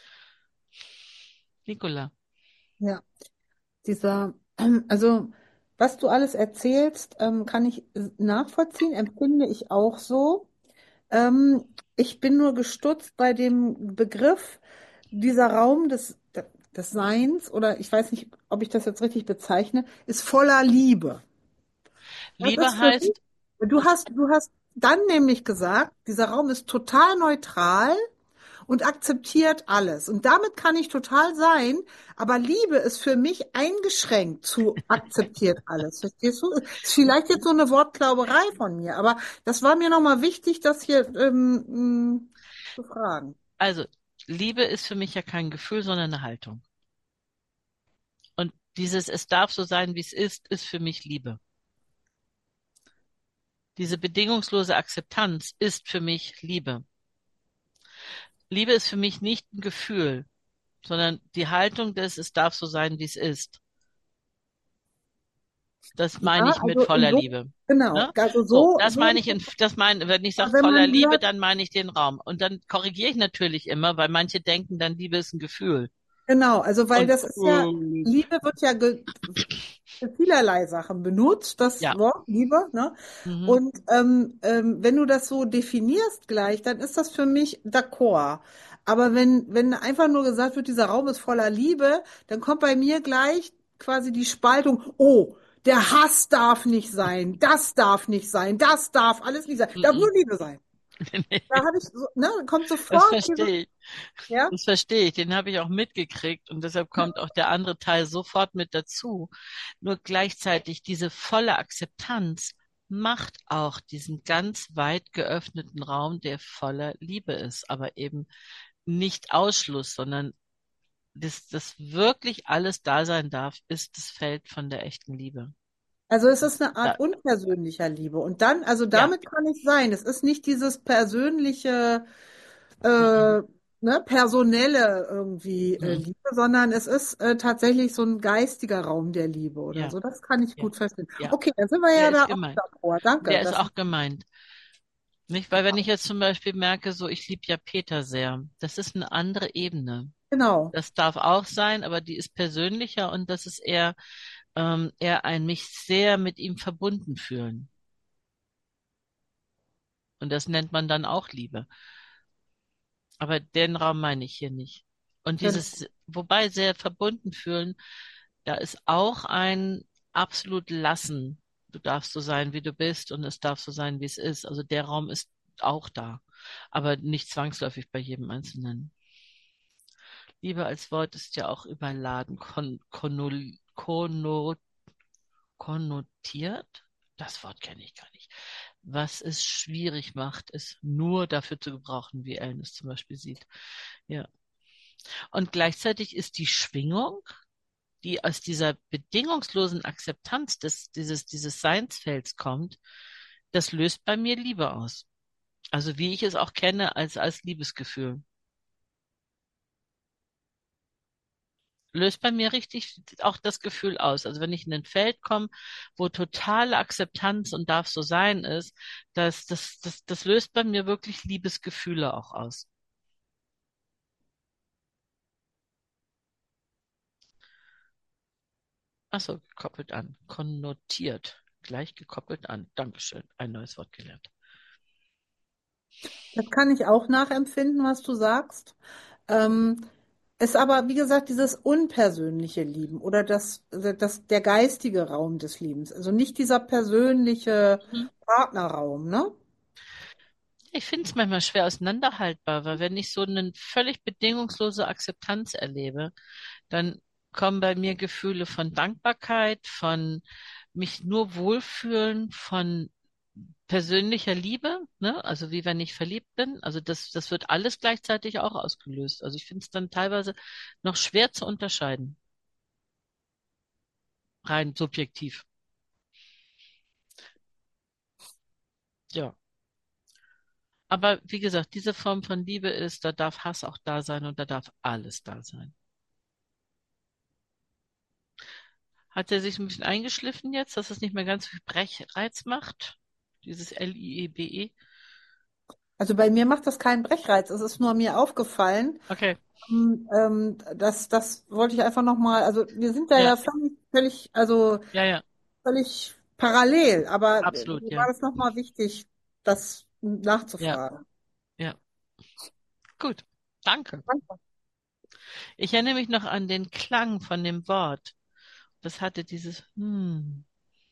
Nicola. Ja, dieser, also was du alles erzählst, ähm, kann ich nachvollziehen, empfinde ich auch so. Ähm, Ich bin nur gestutzt bei dem Begriff, dieser Raum des, des Seins, oder ich weiß nicht, ob ich das jetzt richtig bezeichne, ist voller Liebe. Das Liebe ist für mich, heißt, du ich, hast, du hast dann nämlich gesagt, dieser Raum ist total neutral und akzeptiert alles. Und damit kann ich total sein, aber Liebe ist für mich eingeschränkt zu akzeptiert alles. Verstehst du? Ist vielleicht jetzt so eine Wortklauberei von mir, aber das war mir nochmal wichtig, das hier ähm, mh, zu fragen. also, Liebe ist für mich ja kein Gefühl, sondern eine Haltung. Und dieses, es darf so sein, wie es ist, ist für mich Liebe. Diese bedingungslose Akzeptanz ist für mich Liebe. Liebe ist für mich nicht ein Gefühl, sondern die Haltung des, es darf so sein, wie es ist. Das meine Ja, ich mit also voller so, Liebe. genau, Ne? also So, so, das so, meine ich in, das meine, wenn ich sage wenn voller man Liebe, hört, dann meine ich den Raum. Und dann korrigiere ich natürlich immer, weil manche denken, dann Liebe ist ein Gefühl. genau, also weil Und das ist ja, Liebe wird ja ge für vielerlei Sachen benutzt, das ja, Wort Liebe, ne? mhm, Und ähm, ähm, wenn du das so definierst gleich, dann ist das für mich d'accord. Aber wenn, wenn einfach nur gesagt wird, dieser Raum ist voller Liebe, dann kommt bei mir gleich quasi die Spaltung, oh, der Hass darf nicht sein, das darf nicht sein, das darf alles nicht sein, darf mhm. nur Liebe sein. Da habe ich so, ne, kommt Das sofort dieses, verstehe ich. ja, Das verstehe ich. Den habe ich auch mitgekriegt und deshalb kommt auch der andere Teil sofort mit dazu. Nur gleichzeitig diese volle Akzeptanz macht auch diesen ganz weit geöffneten Raum, der voller Liebe ist, aber eben nicht Ausschluss, sondern das, das wirklich alles da sein darf, ist das Feld von der echten Liebe. also es ist eine Da, Art unpersönlicher Liebe. Und dann, also ja, damit kann ich sein. Es ist nicht dieses persönliche, mhm, äh, ne, personelle irgendwie äh, mhm, Liebe, sondern es ist äh, tatsächlich so ein geistiger Raum der Liebe oder ja, so. Das kann ich ja, gut verstehen. ja. Okay, dann sind wir Der ja ist da auch gemeint. d'accord. Danke. Der ist Das auch ist, gemeint. Nicht? Weil wenn ich jetzt zum Beispiel merke, so ich liebe ja Peter sehr, das ist eine andere Ebene. Genau. Das darf auch sein, aber die ist persönlicher und das ist eher, ähm, eher ein mich sehr mit ihm verbunden fühlen. Und das nennt man dann auch Liebe. Aber den Raum meine ich hier nicht. Und Genau. dieses, wobei sehr verbunden fühlen, da ist auch ein absolut Lassen. Du darfst so sein, wie du bist und es darf so sein, wie es ist. Also der Raum ist auch da, aber nicht zwangsläufig bei jedem Einzelnen. Liebe als Wort ist ja auch überladen, kon konno konno konnotiert. Das Wort kenne ich gar nicht. Was es schwierig macht, ist nur dafür zu gebrauchen, wie Ellen es zum Beispiel sieht. Ja. Und gleichzeitig ist die Schwingung, die aus dieser bedingungslosen Akzeptanz des, dieses, dieses Seinsfelds kommt, das löst bei mir Liebe aus. Also wie ich es auch kenne als, als Liebesgefühl. Löst bei mir richtig auch das Gefühl aus. Also wenn ich in ein Feld komme, wo totale Akzeptanz und darf so sein ist, das, das, das, das löst bei mir wirklich Liebesgefühle auch aus. Achso, gekoppelt an. Konnotiert. Gleich gekoppelt an. Dankeschön. Ein neues Wort gelernt. Das kann ich auch nachempfinden, was du sagst. Ähm, ist aber, wie gesagt, dieses unpersönliche Lieben oder das, das, der geistige Raum des Liebens. Also nicht dieser persönliche Mhm. Partnerraum, ne? Ich finde es manchmal schwer auseinanderhaltbar, weil wenn ich so eine völlig bedingungslose Akzeptanz erlebe, dann kommen bei mir Gefühle von Dankbarkeit, von mich nur wohlfühlen, von persönlicher Liebe, ne? Also wie wenn ich verliebt bin. Also das, das wird alles gleichzeitig auch ausgelöst. Also ich finde es dann teilweise noch schwer zu unterscheiden, rein subjektiv. Ja. Aber wie gesagt, diese Form von Liebe ist, da darf Hass auch da sein und da darf alles da sein. Hat er sich ein bisschen eingeschliffen jetzt, dass es nicht mehr ganz so viel Brechreiz macht? Dieses L I E B E? Also bei mir macht das keinen Brechreiz. Es ist nur mir aufgefallen. Okay, Ähm, ähm, das, das wollte ich einfach nochmal, also wir sind da ja, ja völlig, völlig, also ja, ja, völlig parallel, aber absolut, mir war ja, das nochmal wichtig, das ja, nachzufragen. ja. Gut, danke. Ich erinnere mich noch an den Klang von dem Wort. Das hatte dieses, hm,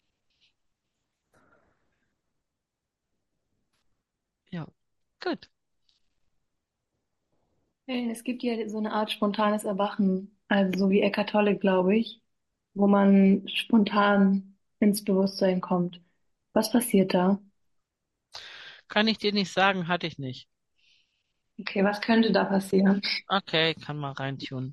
ja, gut. Äh, Es gibt ja so eine Art spontanes Erwachen, also so wie Eckhart Tolle, glaube ich, wo man spontan ins Bewusstsein kommt. Was passiert da? Kann ich dir nicht sagen, hatte ich nicht. Okay, was könnte da passieren? Okay, kann mal reintun.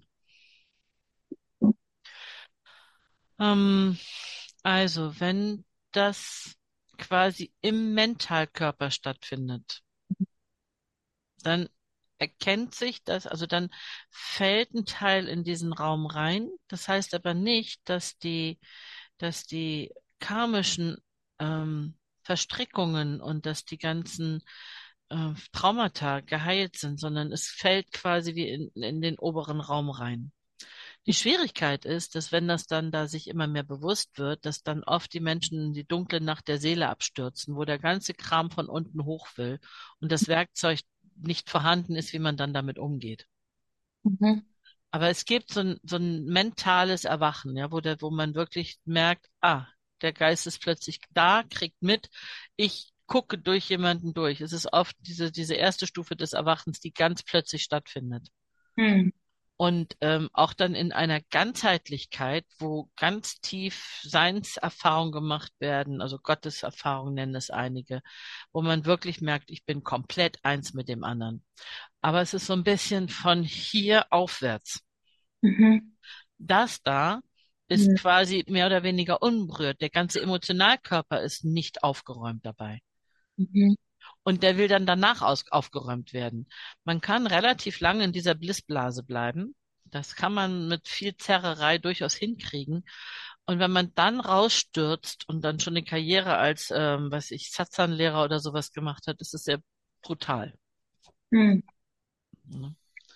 Ähm, also, wenn das quasi im Mentalkörper stattfindet, dann erkennt sich das, also dann fällt ein Teil in diesen Raum rein. Das heißt aber nicht, dass die, dass die karmischen ähm, Verstrickungen und dass die ganzen äh, Traumata geheilt sind, sondern es fällt quasi wie in, in den oberen Raum rein. Die Schwierigkeit ist, dass wenn das dann da sich immer mehr bewusst wird, dass dann oft die Menschen in die dunkle Nacht der Seele abstürzen, wo der ganze Kram von unten hoch will und das Werkzeug nicht vorhanden ist, wie man dann damit umgeht. Mhm. Aber es gibt so ein, so ein mentales Erwachen, ja, wo der, wo man wirklich merkt, ah, der Geist ist plötzlich da, kriegt mit, ich gucke durch jemanden durch. Es ist oft diese, diese erste Stufe des Erwachens, die ganz plötzlich stattfindet. Hm. Und ähm, auch dann in einer Ganzheitlichkeit, wo ganz tief Seinserfahrungen gemacht werden, also Gotteserfahrungen nennen es einige, wo man wirklich merkt, ich bin komplett eins mit dem anderen. Aber es ist so ein bisschen von hier aufwärts. Mhm. Das da ist Mhm. quasi mehr oder weniger unberührt. Der ganze Emotionalkörper ist nicht aufgeräumt dabei. Mhm. Und der will dann danach aus, aufgeräumt werden. Man kann relativ lange in dieser Blissblase bleiben. Das kann man mit viel Zerrerei durchaus hinkriegen. Und wenn man dann rausstürzt und dann schon eine Karriere als, ähm, was ich, Satsang-Lehrer oder sowas gemacht hat, ist es sehr brutal. Hm. Ne?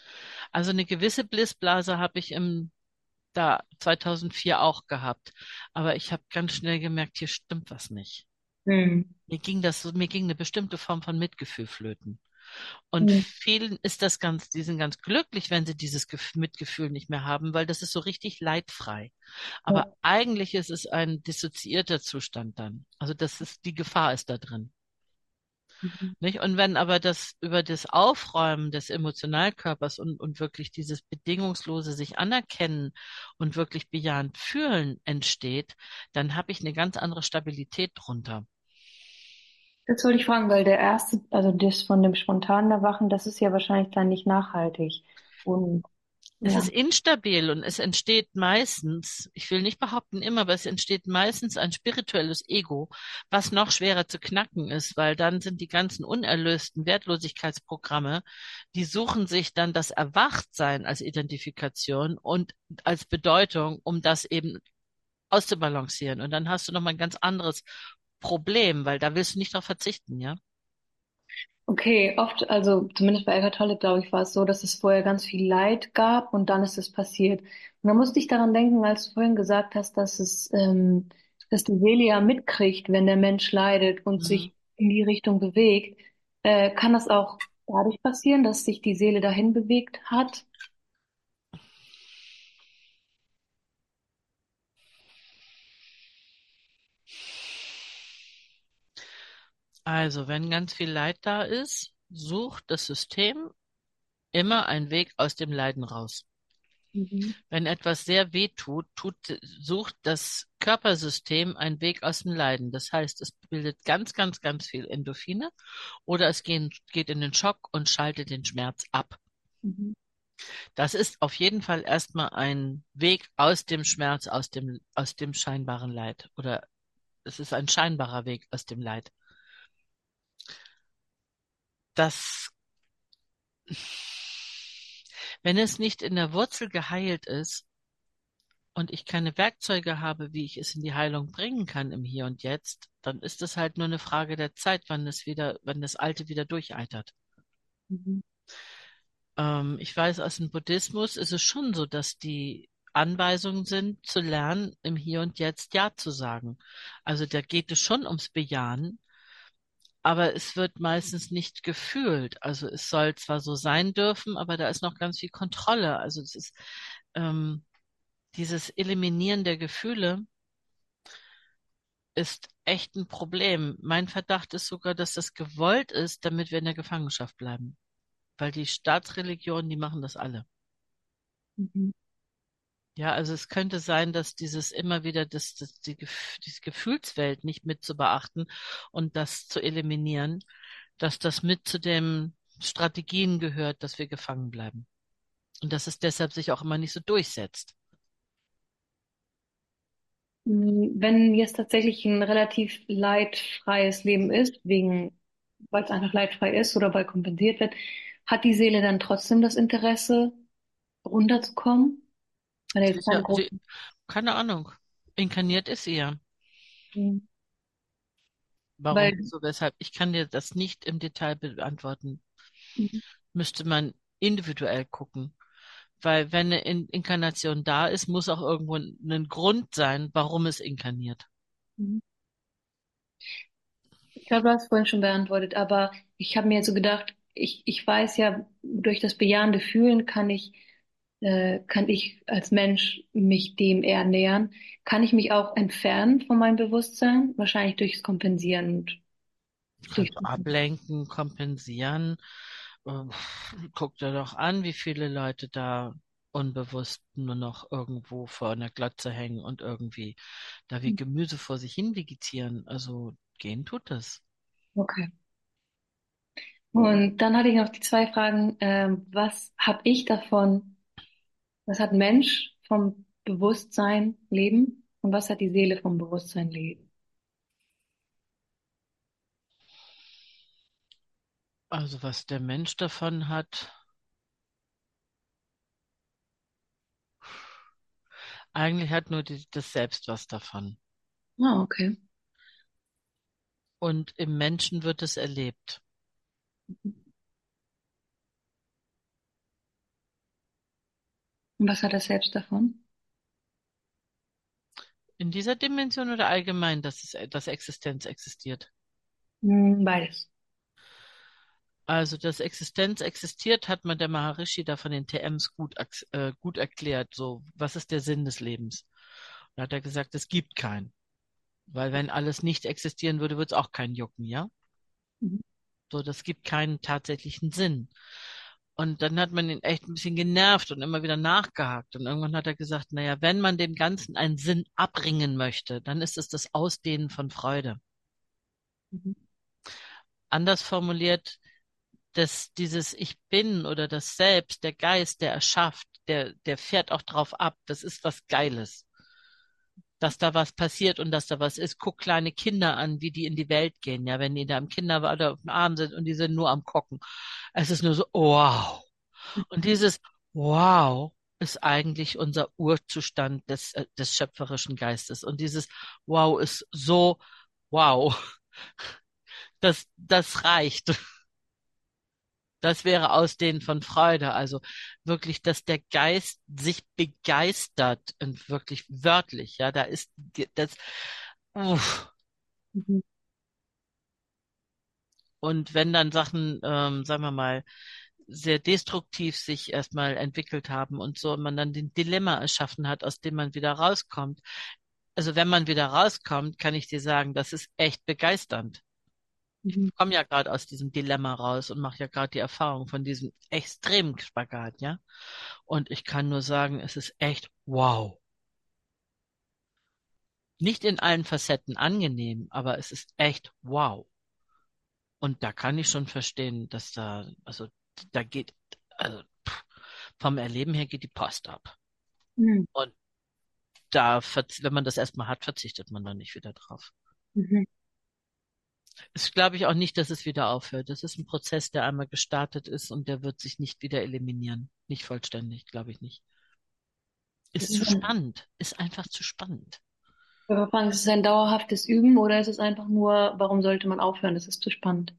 Also eine gewisse Blissblase habe ich im da zweitausendvier auch gehabt. Aber ich habe ganz schnell gemerkt, hier stimmt was nicht. Hm. Mir ging das so, mir ging eine bestimmte Form von Mitgefühl flöten. Und Hm. vielen ist das ganz, die sind ganz glücklich, wenn sie dieses Gef- Mitgefühl nicht mehr haben, weil das ist so richtig leidfrei. Aber Ja. eigentlich ist es ein dissoziierter Zustand dann. Also das ist, die Gefahr ist da drin. Mhm. Nicht? Und wenn aber das über das Aufräumen des Emotionalkörpers und, und wirklich dieses bedingungslose sich anerkennen und wirklich bejahend fühlen entsteht, dann habe ich eine ganz andere Stabilität drunter. Das wollte ich fragen, weil der erste, also das von dem spontanen Erwachen, das ist ja wahrscheinlich dann nicht nachhaltig. Und Es ja. ist instabil und es entsteht meistens, ich will nicht behaupten immer, aber es entsteht meistens ein spirituelles Ego, was noch schwerer zu knacken ist, weil dann sind die ganzen unerlösten Wertlosigkeitsprogramme, die suchen sich dann das Erwachtsein als Identifikation und als Bedeutung, um das eben auszubalancieren. Und dann hast du nochmal ein ganz anderes Problem, weil da willst du nicht drauf verzichten, ja? Okay, oft, also zumindest bei Eckart Tolle, glaube ich, war es so, dass es vorher ganz viel Leid gab und dann ist es passiert. Und da musste ich daran denken, als du vorhin gesagt hast, dass es, ähm, dass die Seele ja mitkriegt, wenn der Mensch leidet und Mhm. sich in die Richtung bewegt. Äh, kann das auch dadurch passieren, dass sich die Seele dahin bewegt hat? Also, wenn ganz viel Leid da ist, sucht das System immer einen Weg aus dem Leiden raus. Mhm. Wenn etwas sehr weh tut, tut, sucht das Körpersystem einen Weg aus dem Leiden. Das heißt, es bildet ganz, ganz, ganz viel Endorphine oder es gehen, geht in den Schock und schaltet den Schmerz ab. Mhm. Das ist auf jeden Fall erstmal ein Weg aus dem Schmerz, aus dem, aus dem scheinbaren Leid. Oder es ist ein scheinbarer Weg aus dem Leid. Das, wenn es nicht in der Wurzel geheilt ist, und ich keine Werkzeuge habe, wie ich es in die Heilung bringen kann im Hier und Jetzt, dann ist es halt nur eine Frage der Zeit, wann es wieder, wann das Alte wieder durcheitert. Mhm. Ähm, ich weiß, aus dem Buddhismus ist es schon so, dass die Anweisungen sind, zu lernen, im Hier und Jetzt Ja zu sagen. Also da geht es schon ums Bejahen, aber es wird meistens nicht gefühlt. Also es soll zwar so sein dürfen, aber da ist noch ganz viel Kontrolle. Also es ist ähm, dieses Eliminieren der Gefühle ist echt ein Problem. Mein Verdacht ist sogar, dass das gewollt ist, damit wir in der Gefangenschaft bleiben. Weil die Staatsreligionen, die machen das alle. Mhm. Ja, also es könnte sein, dass dieses immer wieder das, das, die, Gef- diese Gefühlswelt nicht mit zu beachten und das zu eliminieren, dass das mit zu den Strategien gehört, dass wir gefangen bleiben. Und dass es deshalb sich auch immer nicht so durchsetzt. Mm, wenn jetzt tatsächlich ein relativ leidfreies Leben ist, wegen, weil es einfach leidfrei ist oder weil kompensiert wird, hat die Seele dann trotzdem das Interesse, runterzukommen? Weil er jetzt keine Sicher, sie, großen. keine Ahnung. Inkarniert ist sie ja. Mm, Warum, weil, wieso, weshalb? Ich kann dir das nicht im Detail beantworten. mhm, Müsste man individuell gucken. Weil wenn eine In Inkarnation da ist, muss auch irgendwo ein Grund sein, warum es inkarniert. mhm. Ich glaube, du hast es vorhin schon beantwortet, aber ich habe mir jetzt so gedacht, ich, ich weiß ja, durch das bejahende Fühlen kann ich, äh, kann ich als Mensch mich dem eher nähern. Kann ich mich auch entfernen von meinem Bewusstsein? Wahrscheinlich durchs Kompensieren und durch. Kannst du ablenken, kompensieren. Äh, Guck dir doch an, wie viele Leute da unbewusst nur noch irgendwo vor einer Glotze hängen und irgendwie da wie Gemüse vor sich hin vegetieren. Also gehen tut das. Okay. Und dann hatte ich noch die zwei Fragen. Ähm, was habe ich davon? Was hat ein Mensch vom Bewusstsein leben? Und was hat die Seele vom Bewusstsein leben? Also was der Mensch davon hat, eigentlich hat nur die, das Selbst was davon. Ah, okay. Und im Menschen wird es erlebt. Und was hat er selbst davon? In dieser Dimension oder allgemein, dass es, dass Existenz existiert? Hm, beides. Also, dass Existenz existiert, hat man der Maharishi da von den T Ms gut, äh, gut erklärt. So, was ist der Sinn des Lebens? Da hat er gesagt, es gibt keinen. Weil wenn alles nicht existieren würde, würde es auch keinen jucken, ja? Mhm. So, das gibt keinen tatsächlichen Sinn. Und dann hat man ihn echt ein bisschen genervt und immer wieder nachgehakt. Und irgendwann hat er gesagt, naja, wenn man dem Ganzen einen Sinn abringen möchte, dann ist es das Ausdehnen von Freude. Mhm. Anders formuliert, dass dieses Ich bin oder das Selbst, der Geist, der erschafft, der, der fährt auch drauf ab. Das ist was Geiles. Dass da was passiert und dass da was ist. Guck kleine Kinder an, wie die in die Welt gehen. Ja, wenn die da im Kinder oder auf dem Arm sind und die sind nur am Gucken. Es ist nur so, wow. Und dieses Wow ist eigentlich unser Urzustand des, äh, des schöpferischen Geistes. Und dieses Wow ist so wow. Das, das reicht. Das wäre Ausdehnen von Freude. Also wirklich, dass der Geist sich begeistert und wirklich wörtlich. Ja, da ist die- das. Uff. Mhm. Und wenn dann Sachen, ähm, sagen wir mal, sehr destruktiv sich erstmal entwickelt haben und so, und man dann den Dilemma erschaffen hat, aus dem man wieder rauskommt. Also wenn man wieder rauskommt, kann ich dir sagen, das ist echt begeisternd. Mhm. Ich komme ja gerade aus diesem Dilemma raus und mache ja gerade die Erfahrung von diesem extremen Spagat, ja. Und ich kann nur sagen, es ist echt wow. Nicht in allen Facetten angenehm, aber es ist echt wow. Und da kann ich schon verstehen, dass da, also da geht, also pff, vom Erleben her geht die Post ab. Mhm. Und da, verz- wenn man das erstmal hat, verzichtet man dann nicht wieder drauf. Mhm. Es glaube ich auch nicht, dass es wieder aufhört. Das ist ein Prozess, der einmal gestartet ist und der wird sich nicht wieder eliminieren. Nicht vollständig, glaube ich nicht. Das Ist ist zu ein, spannend. Ist einfach zu spannend. aber fragen, ist es ein dauerhaftes Üben oder ist es einfach nur, warum sollte man aufhören? Das ist zu spannend.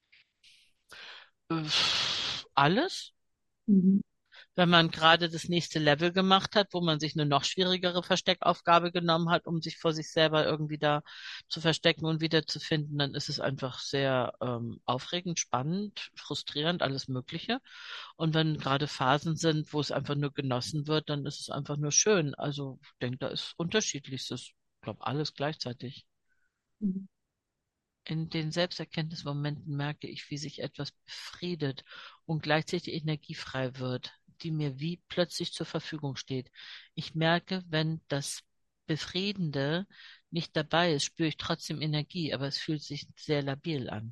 Äh, Alles? Mhm. Wenn man gerade das nächste Level gemacht hat, wo man sich eine noch schwierigere Versteckaufgabe genommen hat, um sich vor sich selber irgendwie da zu verstecken und wiederzufinden, dann ist es einfach sehr ähm, aufregend, spannend, frustrierend, alles Mögliche. Und wenn gerade Phasen sind, wo es einfach nur genossen wird, dann ist es einfach nur schön. Also ich denke, da ist Unterschiedlichstes. Ich glaube, alles gleichzeitig. Mhm. In den Selbsterkenntnismomenten merke ich, wie sich etwas befriedet und gleichzeitig Energie frei wird, die mir wie plötzlich zur Verfügung steht. Ich merke, wenn das Befriedende nicht dabei ist, spüre ich trotzdem Energie, aber es fühlt sich sehr labil an.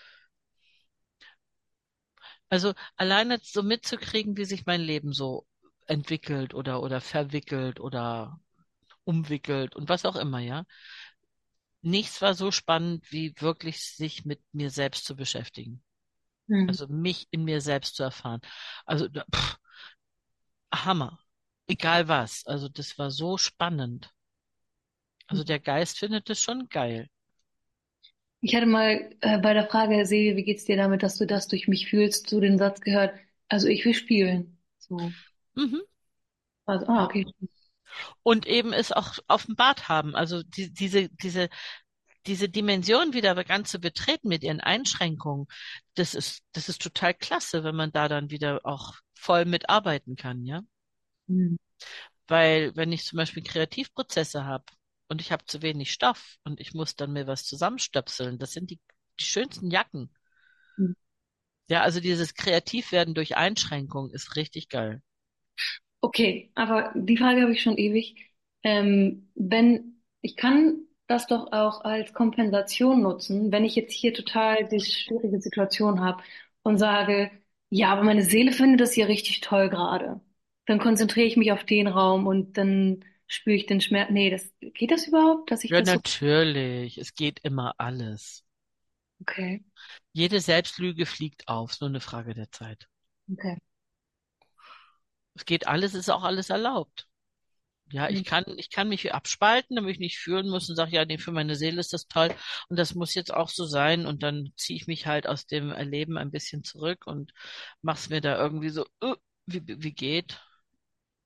Also alleine so mitzukriegen, wie sich mein Leben so entwickelt oder oder verwickelt oder umwickelt und was auch immer, ja. Nichts war so spannend, wie wirklich sich mit mir selbst zu beschäftigen. Mhm. Also mich in mir selbst zu erfahren. Also da- pff, Hammer. Egal was. Also das war so spannend. Also der Geist findet es schon geil. Ich hatte mal äh, bei der Frage, Seele, wie geht's dir damit, dass du das durch mich fühlst, so den Satz gehört, also ich will spielen. So. Mhm. Also, ah, Ja. okay. Und eben es auch offenbart haben. Also die, diese, diese, diese Dimension wieder ganz zu betreten mit ihren Einschränkungen, das ist, das ist total klasse, wenn man da dann wieder auch voll mitarbeiten kann, ja. Mhm. Weil wenn ich zum Beispiel Kreativprozesse habe und ich habe zu wenig Stoff und ich muss dann mir was zusammenstöpseln, das sind die, die schönsten Jacken. Mhm. Ja, also dieses Kreativwerden durch Einschränkung ist richtig geil. Okay, aber die Frage habe ich schon ewig. Ähm, wenn, ich kann das doch auch als Kompensation nutzen, wenn ich jetzt hier total die schwierige Situation habe und sage, ja, aber meine Seele findet das hier richtig toll gerade. Dann konzentriere ich mich auf den Raum und dann spüre ich den Schmerz. Nee, das, geht das überhaupt, dass ich Ja, das so, natürlich. Es geht immer alles. okay, Jede Selbstlüge fliegt auf. Ist nur eine Frage der Zeit. okay. Es geht alles, ist auch alles erlaubt. Ja, ich Mhm. kann, ich kann mich abspalten, damit ich nicht fühlen muss und sage, ja, nee, für meine Seele ist das toll und das muss jetzt auch so sein und dann ziehe ich mich halt aus dem Erleben ein bisschen zurück und mach's mir da irgendwie so, uh, wie, wie geht.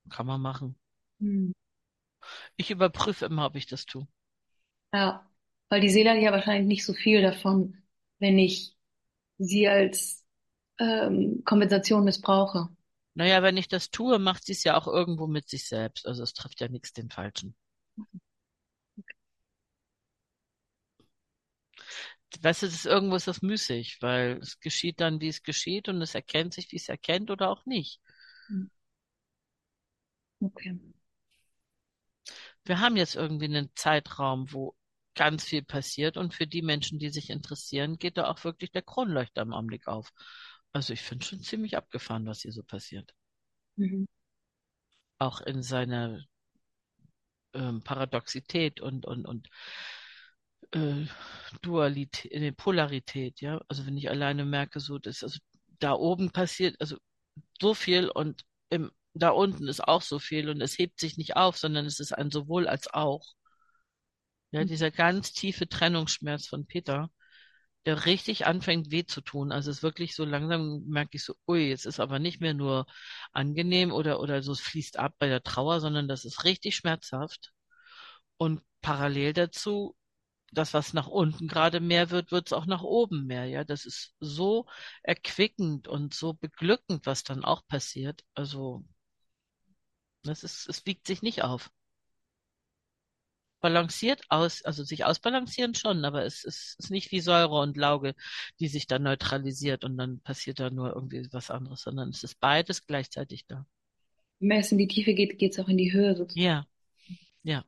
kann man machen. Hm. Ich überprüfe immer, ob ich das tue. Ja, weil die Seele hat ja wahrscheinlich nicht so viel davon, wenn ich sie als ähm, Kompensation missbrauche. Naja, wenn ich das tue, macht sie es ja auch irgendwo mit sich selbst. Also es trifft ja nichts den Falschen. Weißt du, das ist, irgendwo ist das müßig, weil es geschieht dann, wie es geschieht und es erkennt sich, wie es erkennt oder auch nicht. Hm. Okay. Wir haben jetzt irgendwie einen Zeitraum, wo ganz viel passiert und für die Menschen, die sich interessieren, geht da auch wirklich der Kronleuchter im Augenblick auf. Also ich finde schon ziemlich abgefahren, was hier so passiert. Mhm. Auch in seiner ähm, Paradoxität und, und, und äh, Dualität, äh, Polarität, ja. Also wenn ich alleine merke, so, dass also da oben passiert, also so viel und im, da unten ist auch so viel und es hebt sich nicht auf, sondern es ist ein sowohl als auch. Ja, dieser ganz tiefe Trennungsschmerz von Peter, der richtig anfängt weh zu tun. Also es ist wirklich so langsam merke ich so, ui, es ist aber nicht mehr nur angenehm oder, oder so, es fließt ab bei der Trauer, sondern das ist richtig schmerzhaft. Und parallel dazu, das, was nach unten gerade mehr wird, wird es auch nach oben mehr. Ja, das ist so erquickend und so beglückend, was dann auch passiert. Also, das ist, es wiegt sich nicht auf. Balanciert aus, also sich ausbalancieren schon, aber es ist, ist nicht wie Säure und Lauge, die sich dann neutralisiert und dann passiert da nur irgendwie was anderes, sondern es ist beides gleichzeitig da. Wenn es in die Tiefe geht, geht es auch in die Höhe sozusagen. Ja, ja.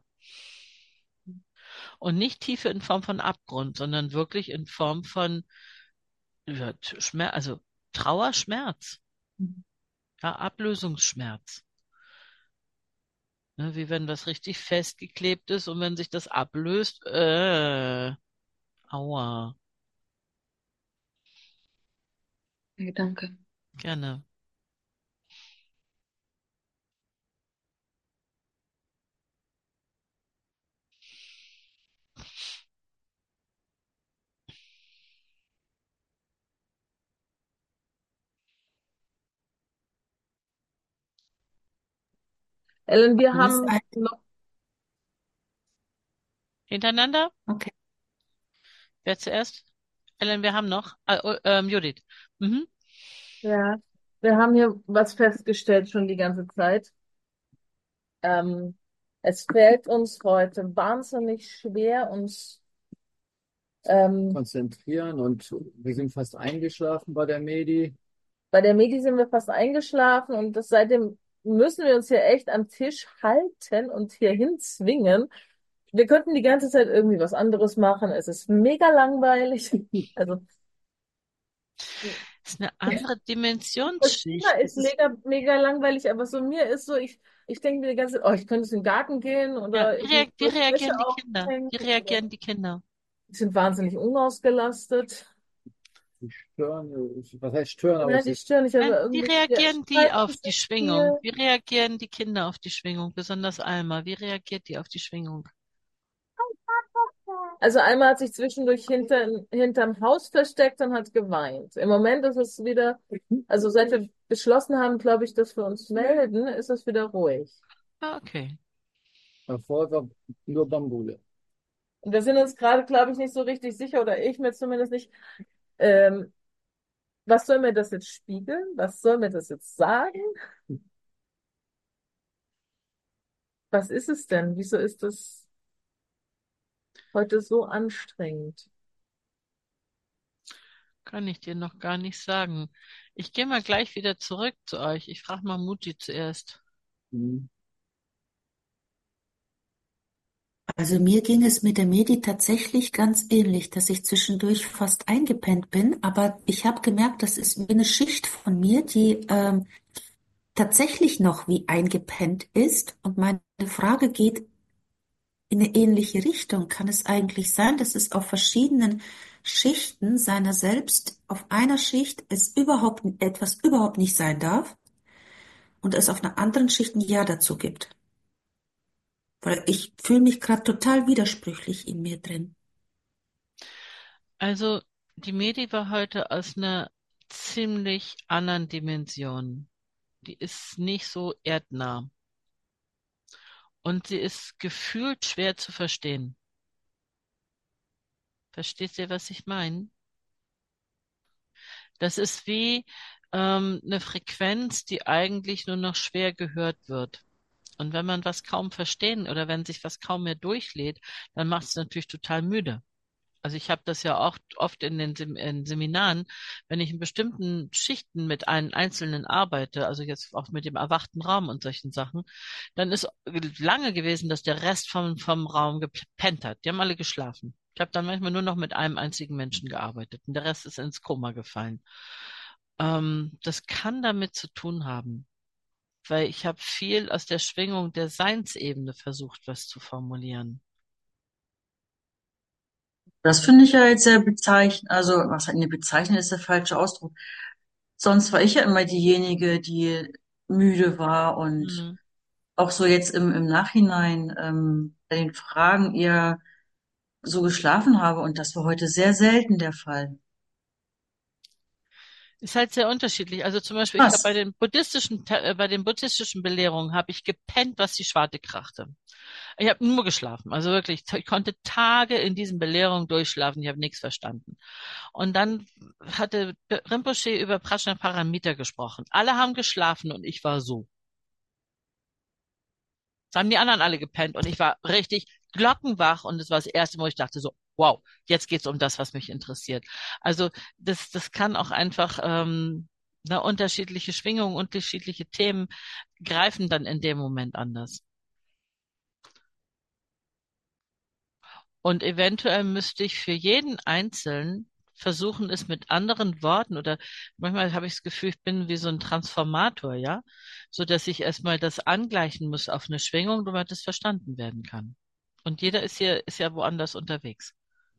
Und nicht Tiefe in Form von Abgrund, sondern wirklich in Form von ja, Schmerz, also Trauerschmerz, Mhm. ja, Ablösungsschmerz. Ne, wie wenn was richtig festgeklebt ist und wenn sich das ablöst, äh, aua, Ein Gedanke. gerne. Ellen, wir Mir ist haben ein, noch, Hintereinander? okay. Wer zuerst? Ellen, wir haben noch. Äh, oh, ähm, Judith. Mhm. ja, wir haben hier was festgestellt schon die ganze Zeit. Ähm, es fällt uns heute wahnsinnig schwer, uns ähm, konzentrieren und wir sind fast eingeschlafen bei der Medi. bei der Medi sind wir fast eingeschlafen und das, seitdem müssen wir uns hier echt am Tisch halten und hier hinzwingen. Wir könnten die ganze Zeit irgendwie was anderes machen. Es ist mega langweilig. Also Ist eine andere Christina Dimensionsschicht. ist Es ist, mega, mega langweilig, aber so mir ist so, ich, ich denke mir die ganze Zeit, oh, ich könnte jetzt in den Garten gehen ja, oder wie, irgendwie reag wie frische Wäsche reagieren die Kinder? aufhängen Wie oder reagieren die Kinder? die sind wahnsinnig unausgelastet. Die stören, was heißt stören, aber Nein, es die ist, stören nicht, Nein, aber wie irgendwie, der reagieren die Schreibtisch auf die ist Schwingung? hier. Wie reagieren die Kinder auf die Schwingung? Besonders Alma. Wie reagiert die auf die Schwingung? Also einmal hat sich zwischendurch hinter, hinterm Haus versteckt und hat geweint. Im Moment ist es wieder, also seit wir beschlossen haben, glaube ich, dass wir uns melden, ist es wieder ruhig. Ah, okay. davor war nur Bambule. Und wir sind uns gerade, glaube ich, nicht so richtig sicher, oder ich mir zumindest nicht, ähm, was soll mir das jetzt spiegeln? Was soll mir das jetzt sagen? Was ist es denn? Wieso ist das heute so anstrengend? Kann ich dir noch gar nicht sagen. Ich gehe mal gleich wieder zurück zu euch. Ich frage mal Mutti zuerst. Mhm. Also mir ging es mit der Medi tatsächlich ganz ähnlich, dass ich zwischendurch fast eingepennt bin, aber ich habe gemerkt, das ist wie eine Schicht von mir, die ähm, tatsächlich noch wie eingepennt ist. Und meine Frage geht in eine ähnliche Richtung. Kann es eigentlich sein, dass es auf verschiedenen Schichten seiner selbst, auf einer Schicht es überhaupt etwas überhaupt nicht sein darf und es auf einer anderen Schicht ein Ja dazu gibt? Weil ich fühle mich gerade total widersprüchlich in mir drin. Also, die Medi war heute aus einer ziemlich anderen Dimension. Die ist nicht so erdnah. und sie ist gefühlt schwer zu verstehen. Versteht ihr, was ich meine? Das ist wie ähm, eine Frequenz, die eigentlich nur noch schwer gehört wird. Und wenn man was kaum verstehen oder wenn sich was kaum mehr durchlädt, dann macht es natürlich total müde. Also ich habe das ja auch oft in den Sem in Seminaren, wenn ich in bestimmten Schichten mit einem Einzelnen arbeite, also jetzt auch mit dem erwachten Raum und solchen Sachen, dann ist lange gewesen, dass der Rest vom, vom Raum gepennt hat. Die haben alle geschlafen. Ich habe dann manchmal nur noch mit einem einzigen Menschen gearbeitet und der Rest ist ins Koma gefallen. Ähm, das kann damit zu tun haben, weil ich habe viel aus der Schwingung der Seinsebene versucht, was zu formulieren. Das finde ich ja jetzt sehr bezeichnend, also was halt, ne, bezeichnend ist der falsche Ausdruck. Sonst war ich ja immer diejenige, die müde war und Mhm. auch so jetzt im, im Nachhinein ähm, bei den Fragen eher so geschlafen habe und das war heute sehr selten der Fall. Ist halt sehr unterschiedlich. Also zum Beispiel, ich habe bei Krass. den buddhistischen, Te- äh, bei den buddhistischen Belehrungen habe ich gepennt, was die Schwarte krachte. Ich habe nur geschlafen. Also wirklich, ich konnte Tage in diesen Belehrungen durchschlafen. Ich habe nichts verstanden. Und dann hatte Rinpoche über Prajnaparamita gesprochen. Alle haben geschlafen und ich war so. Das haben die anderen alle gepennt und ich war richtig glockenwach und es war das erste Mal, wo ich dachte so, wow, jetzt geht's um das, was mich interessiert. Also das, das kann auch einfach ähm, eine unterschiedliche Schwingung, unterschiedliche Themen greifen dann in dem Moment anders. Und eventuell müsste ich für jeden Einzelnen versuchen, es mit anderen Worten oder manchmal habe ich das Gefühl, ich bin wie so ein Transformator, ja, so dass ich erstmal das angleichen muss auf eine Schwingung, damit es verstanden werden kann. Und jeder ist hier, ist ja woanders unterwegs.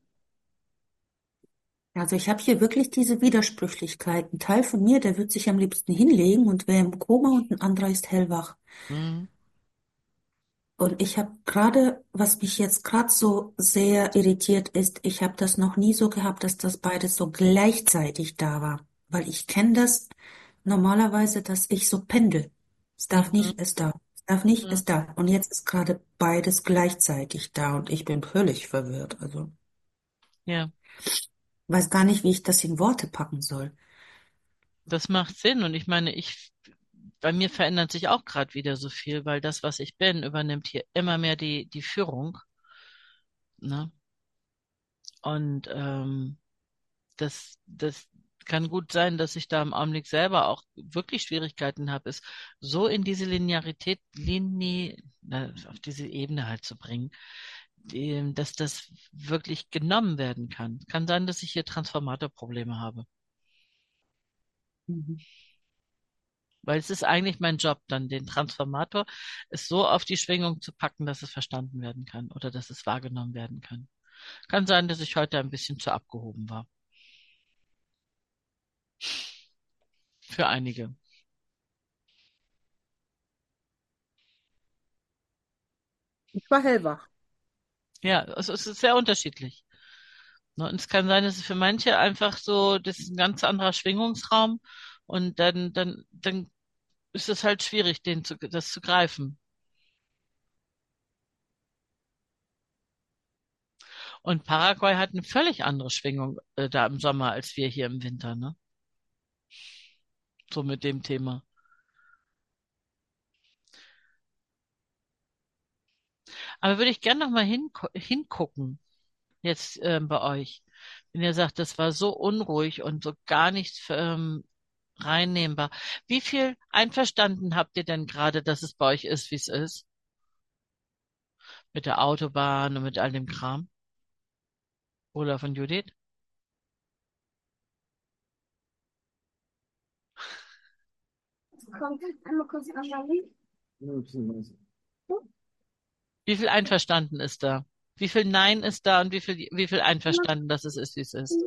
Also ich habe hier wirklich diese Widersprüchlichkeit. Ein Teil von mir, der wird sich am liebsten hinlegen und wäre im Koma und ein anderer ist hellwach. Mhm. Und ich habe gerade, was mich jetzt gerade so sehr irritiert ist, ich habe das noch nie so gehabt, dass das beides so gleichzeitig da war. Weil ich kenne das normalerweise, dass ich so pendel. Es darf Mhm. nicht, es da. Es darf nicht, Mhm. es da. Und jetzt ist gerade beides gleichzeitig da und ich bin völlig verwirrt. Also Ja, weiß gar nicht, wie ich das in Worte packen soll. das macht Sinn. Und ich meine, ich, bei mir verändert sich auch gerade wieder so viel, weil das, was ich bin, übernimmt hier immer mehr die, die Führung, ne? Und ähm, das, das kann gut sein, dass ich da im Augenblick selber auch wirklich Schwierigkeiten habe, es so in diese Linearität, Linie, na, auf diese Ebene halt zu bringen, die, dass das wirklich genommen werden kann. Kann sein, dass ich hier Transformatorprobleme habe. Mhm. Weil es ist eigentlich mein Job, dann den Transformator es so auf die Schwingung zu packen, dass es verstanden werden kann oder dass es wahrgenommen werden kann. Kann sein, dass ich heute ein bisschen zu abgehoben war. Für einige. Ich war hellwach. Ja, also es ist sehr unterschiedlich. Ne, und es kann sein, dass es für manche einfach so, das ist ein ganz anderer Schwingungsraum und dann, dann, dann ist es halt schwierig, den zu, das zu greifen. Und Paraguay hat eine völlig andere Schwingung äh, da im Sommer als wir hier im Winter, ne? So mit dem Thema. Aber würde ich gerne noch mal hingu hingucken, jetzt ähm, bei euch. Wenn ihr sagt, das war so unruhig und so gar nichts ähm, reinnehmbar. Wie viel einverstanden habt ihr denn gerade, dass es bei euch ist, wie es ist? Mit der Autobahn und mit all dem Kram? Oder von Judith? Ja, beziehungsweise. Wie viel einverstanden ist da? Wie viel Nein ist da und wie viel, wie viel einverstanden, dass es ist, wie es ist?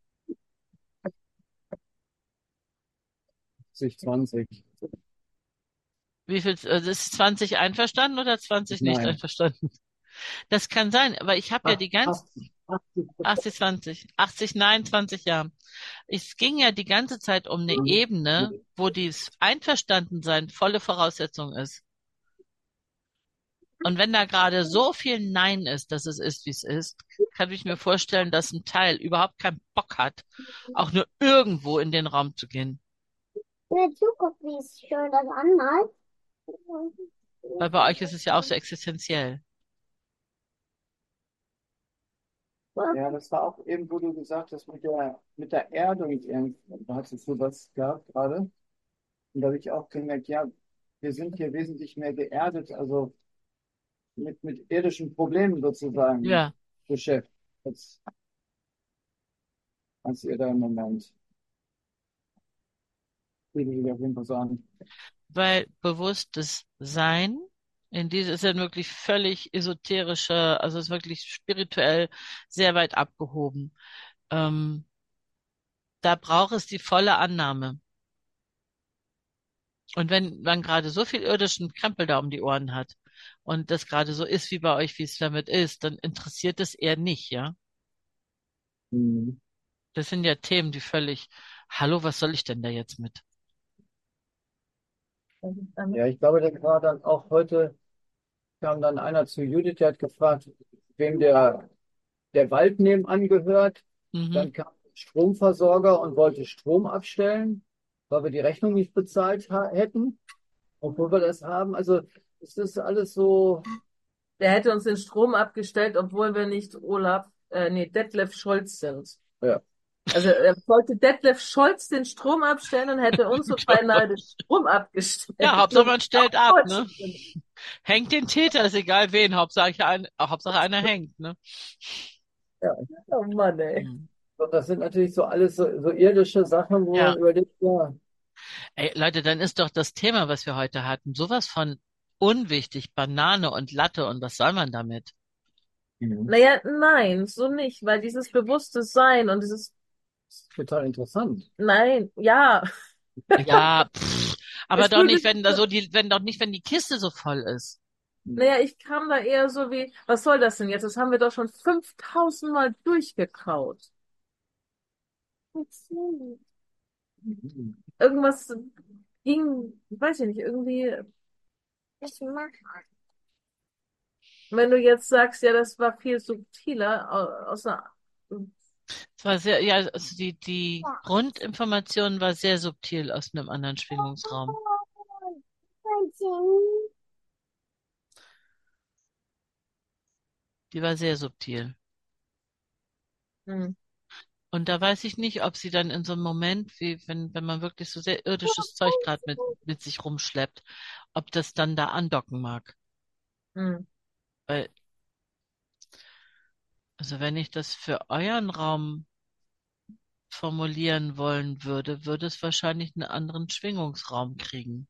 achtzig, zwanzig. Wie viel, also ist zwanzig einverstanden oder zwanzig nicht Nein. einverstanden? Das kann sein, aber ich habe ja die ganze, achtzig, achtzig. achtzig, zwanzig, achtzig Nein, zwanzig Ja. Es ging ja die ganze Zeit um eine Ebene, wo dieses Einverstandensein volle Voraussetzung ist. Und wenn da gerade so viel Nein ist, dass es ist, wie es ist, kann ich mir vorstellen, dass ein Teil überhaupt keinen Bock hat, auch nur irgendwo in den Raum zu gehen. In der Zukunft, wie es schön das anmalt. Weil bei euch ist es ja auch so existenziell. Ja, das war auch eben, wo du gesagt hast, mit der, mit der Erdung, irgendwie, da hast du sowas gehabt gerade. Und da habe ich auch gemerkt, ja, wir sind hier wesentlich mehr geerdet, also mit, mit irdischen Problemen sozusagen Ja, beschäftigt, als, als ihr da im Moment. Würde ich auf jeden Fall sagen. weil bewusstes Sein, in diese ist ja wirklich völlig esoterische, also ist wirklich spirituell sehr weit abgehoben. Ähm, Da braucht es die volle Annahme. Und wenn man gerade so viel irdischen Krempel da um die Ohren hat und das gerade so ist wie bei euch, wie es damit ist, dann interessiert es eher nicht, ja? Mhm. Das sind ja Themen, die völlig, hallo, was soll ich denn da jetzt mit? Ja, ich glaube, da war dann auch heute, kam dann einer zu Judith, der hat gefragt, wem der, der Wald nebenan gehört. Mhm. Dann kam der Stromversorger und wollte Strom abstellen, weil wir die Rechnung nicht bezahlt ha hätten, obwohl wir das haben. Also es ist alles so, Der hätte uns den Strom abgestellt, obwohl wir nicht Olaf, äh, nee, Detlef Scholz sind. ja. Also er wollte Detlef Scholz den Strom abstellen und hätte uns so beinahe den Strom abgestellt. Ja, Hauptsache Nur man stellt ab, Scholz ne? sind. Hängt den Täter, ist egal wen, Hauptsache, ein, Hauptsache einer hängt, ne? Ja. Oh Mann, ey. Mhm. Und das sind natürlich so alles so, so irdische Sachen, wo Ja. man überlegt, ja, Ey, Leute, dann ist doch das Thema, was wir heute hatten, sowas von unwichtig, Banane und Latte und was soll man damit? mhm. Naja, nein, so nicht, weil dieses bewusste Sein und dieses, Total interessant. nein, ja, Ja, pff, aber es doch fühlt nicht, sich wenn da so, so die, wenn doch nicht, wenn die Kiste so voll ist. naja, ich kam da eher so wie, was soll das denn jetzt? Das haben wir doch schon fünftausend Mal durchgekaut. Mhm. Irgendwas ging, weiß ich nicht, irgendwie, Ich mach. wenn du jetzt sagst, ja, das war viel subtiler, au- außer, Es war sehr, ja, also die, die Ja. Grundinformation war sehr subtil aus einem anderen Schwingungsraum. Die war sehr subtil. hm, Und da weiß ich nicht, ob sie dann in so einem Moment, wie wenn, wenn man wirklich so sehr irdisches Zeug gerade mit, mit sich rumschleppt, ob das dann da andocken mag. hm. Weil, also wenn ich das für euren Raum formulieren wollen würde, würde es wahrscheinlich einen anderen Schwingungsraum kriegen.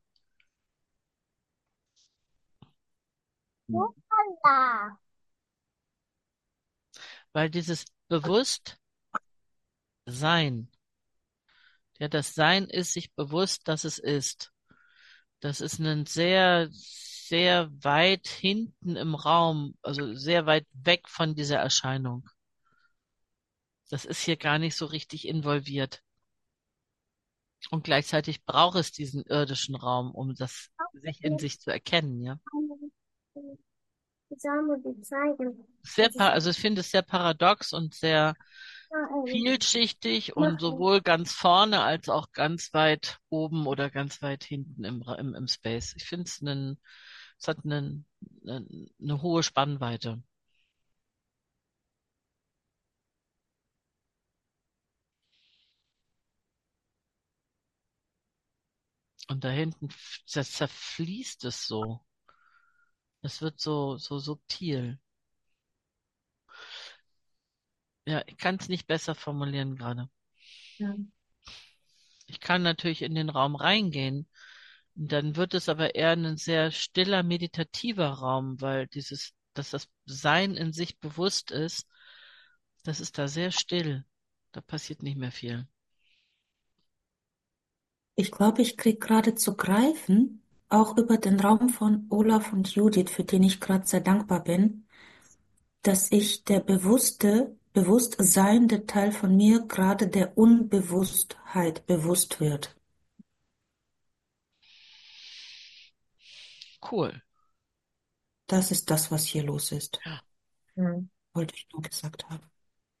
Hoppala. Weil dieses Bewusstsein, ja, das Sein ist sich bewusst, dass es ist. Das ist ein sehr, sehr weit hinten im Raum, also sehr weit weg von dieser Erscheinung. Das ist hier gar nicht so richtig involviert. Und gleichzeitig braucht es diesen irdischen Raum, um das sich in sich zu erkennen, ja. Ich soll mir die zeigen. Sehr, Das ist pa- also ich finde es sehr paradox und sehr ähm, vielschichtig und machen. sowohl ganz vorne als auch ganz weit oben oder ganz weit hinten im, Ra- im, im Space. Ich finde es einen, es hat einen, eine, eine hohe Spannweite. Und da hinten f- das zerfließt es so. Es wird so, so subtil. Ja, ich kann es nicht besser formulieren gerade. Ja. Ich kann natürlich in den Raum reingehen. Und dann wird es aber eher ein sehr stiller, meditativer Raum, weil dieses, dass das Sein in sich bewusst ist, das ist da sehr still. Da passiert nicht mehr viel. Ich glaube, ich krieg gerade zu greifen, auch über den Raum von Olaf und Judith, für den ich gerade sehr dankbar bin, dass ich der bewusste, bewusst seiende Teil von mir gerade der Unbewusstheit bewusst wird. Cool. Das ist das, was hier los ist. Ja. Hm. Wollte ich nur gesagt haben.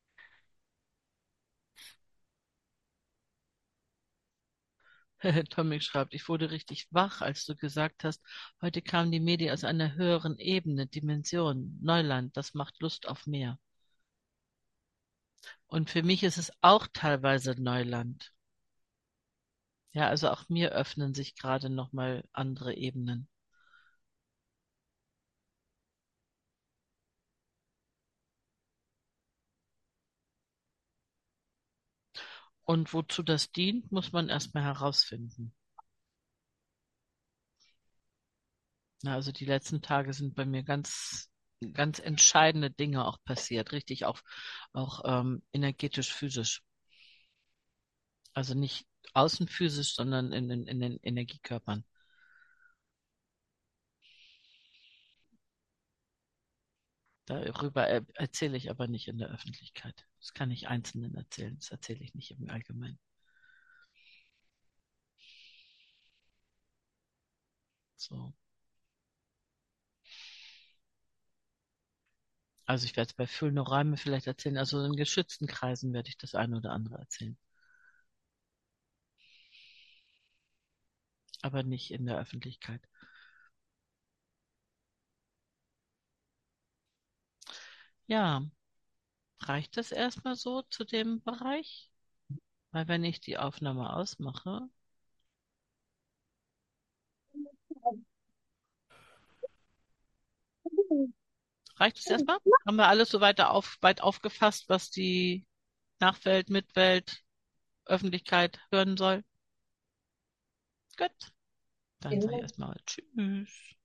Tommy schreibt, ich wurde richtig wach, als du gesagt hast, heute kamen die Medien aus einer höheren Ebene, Dimension, Neuland, das macht Lust auf mehr. Und für mich ist es auch teilweise Neuland. Ja, also auch mir öffnen sich gerade nochmal andere Ebenen. Und wozu das dient, muss man erstmal herausfinden. Na, also die letzten Tage sind bei mir ganz, ganz entscheidende Dinge auch passiert, richtig auch, auch ähm, energetisch, physisch. Also nicht außen physisch, sondern in, den- in den Energiekörpern. Darüber er erzähle ich aber nicht in der Öffentlichkeit. Das kann ich Einzelnen erzählen, das erzähle ich nicht im Allgemeinen. So. Also ich werde es bei Füllende Räume vielleicht erzählen, also in geschützten Kreisen werde ich das eine oder andere erzählen. Aber nicht in der Öffentlichkeit. Ja, reicht das erstmal so zu dem Bereich? Weil wenn ich die Aufnahme ausmache, reicht es erstmal? Haben wir alles so weiter auf, weit aufgefasst, was die Nachwelt, Mitwelt, Öffentlichkeit hören soll? Gut, dann sage ich erstmal Tschüss.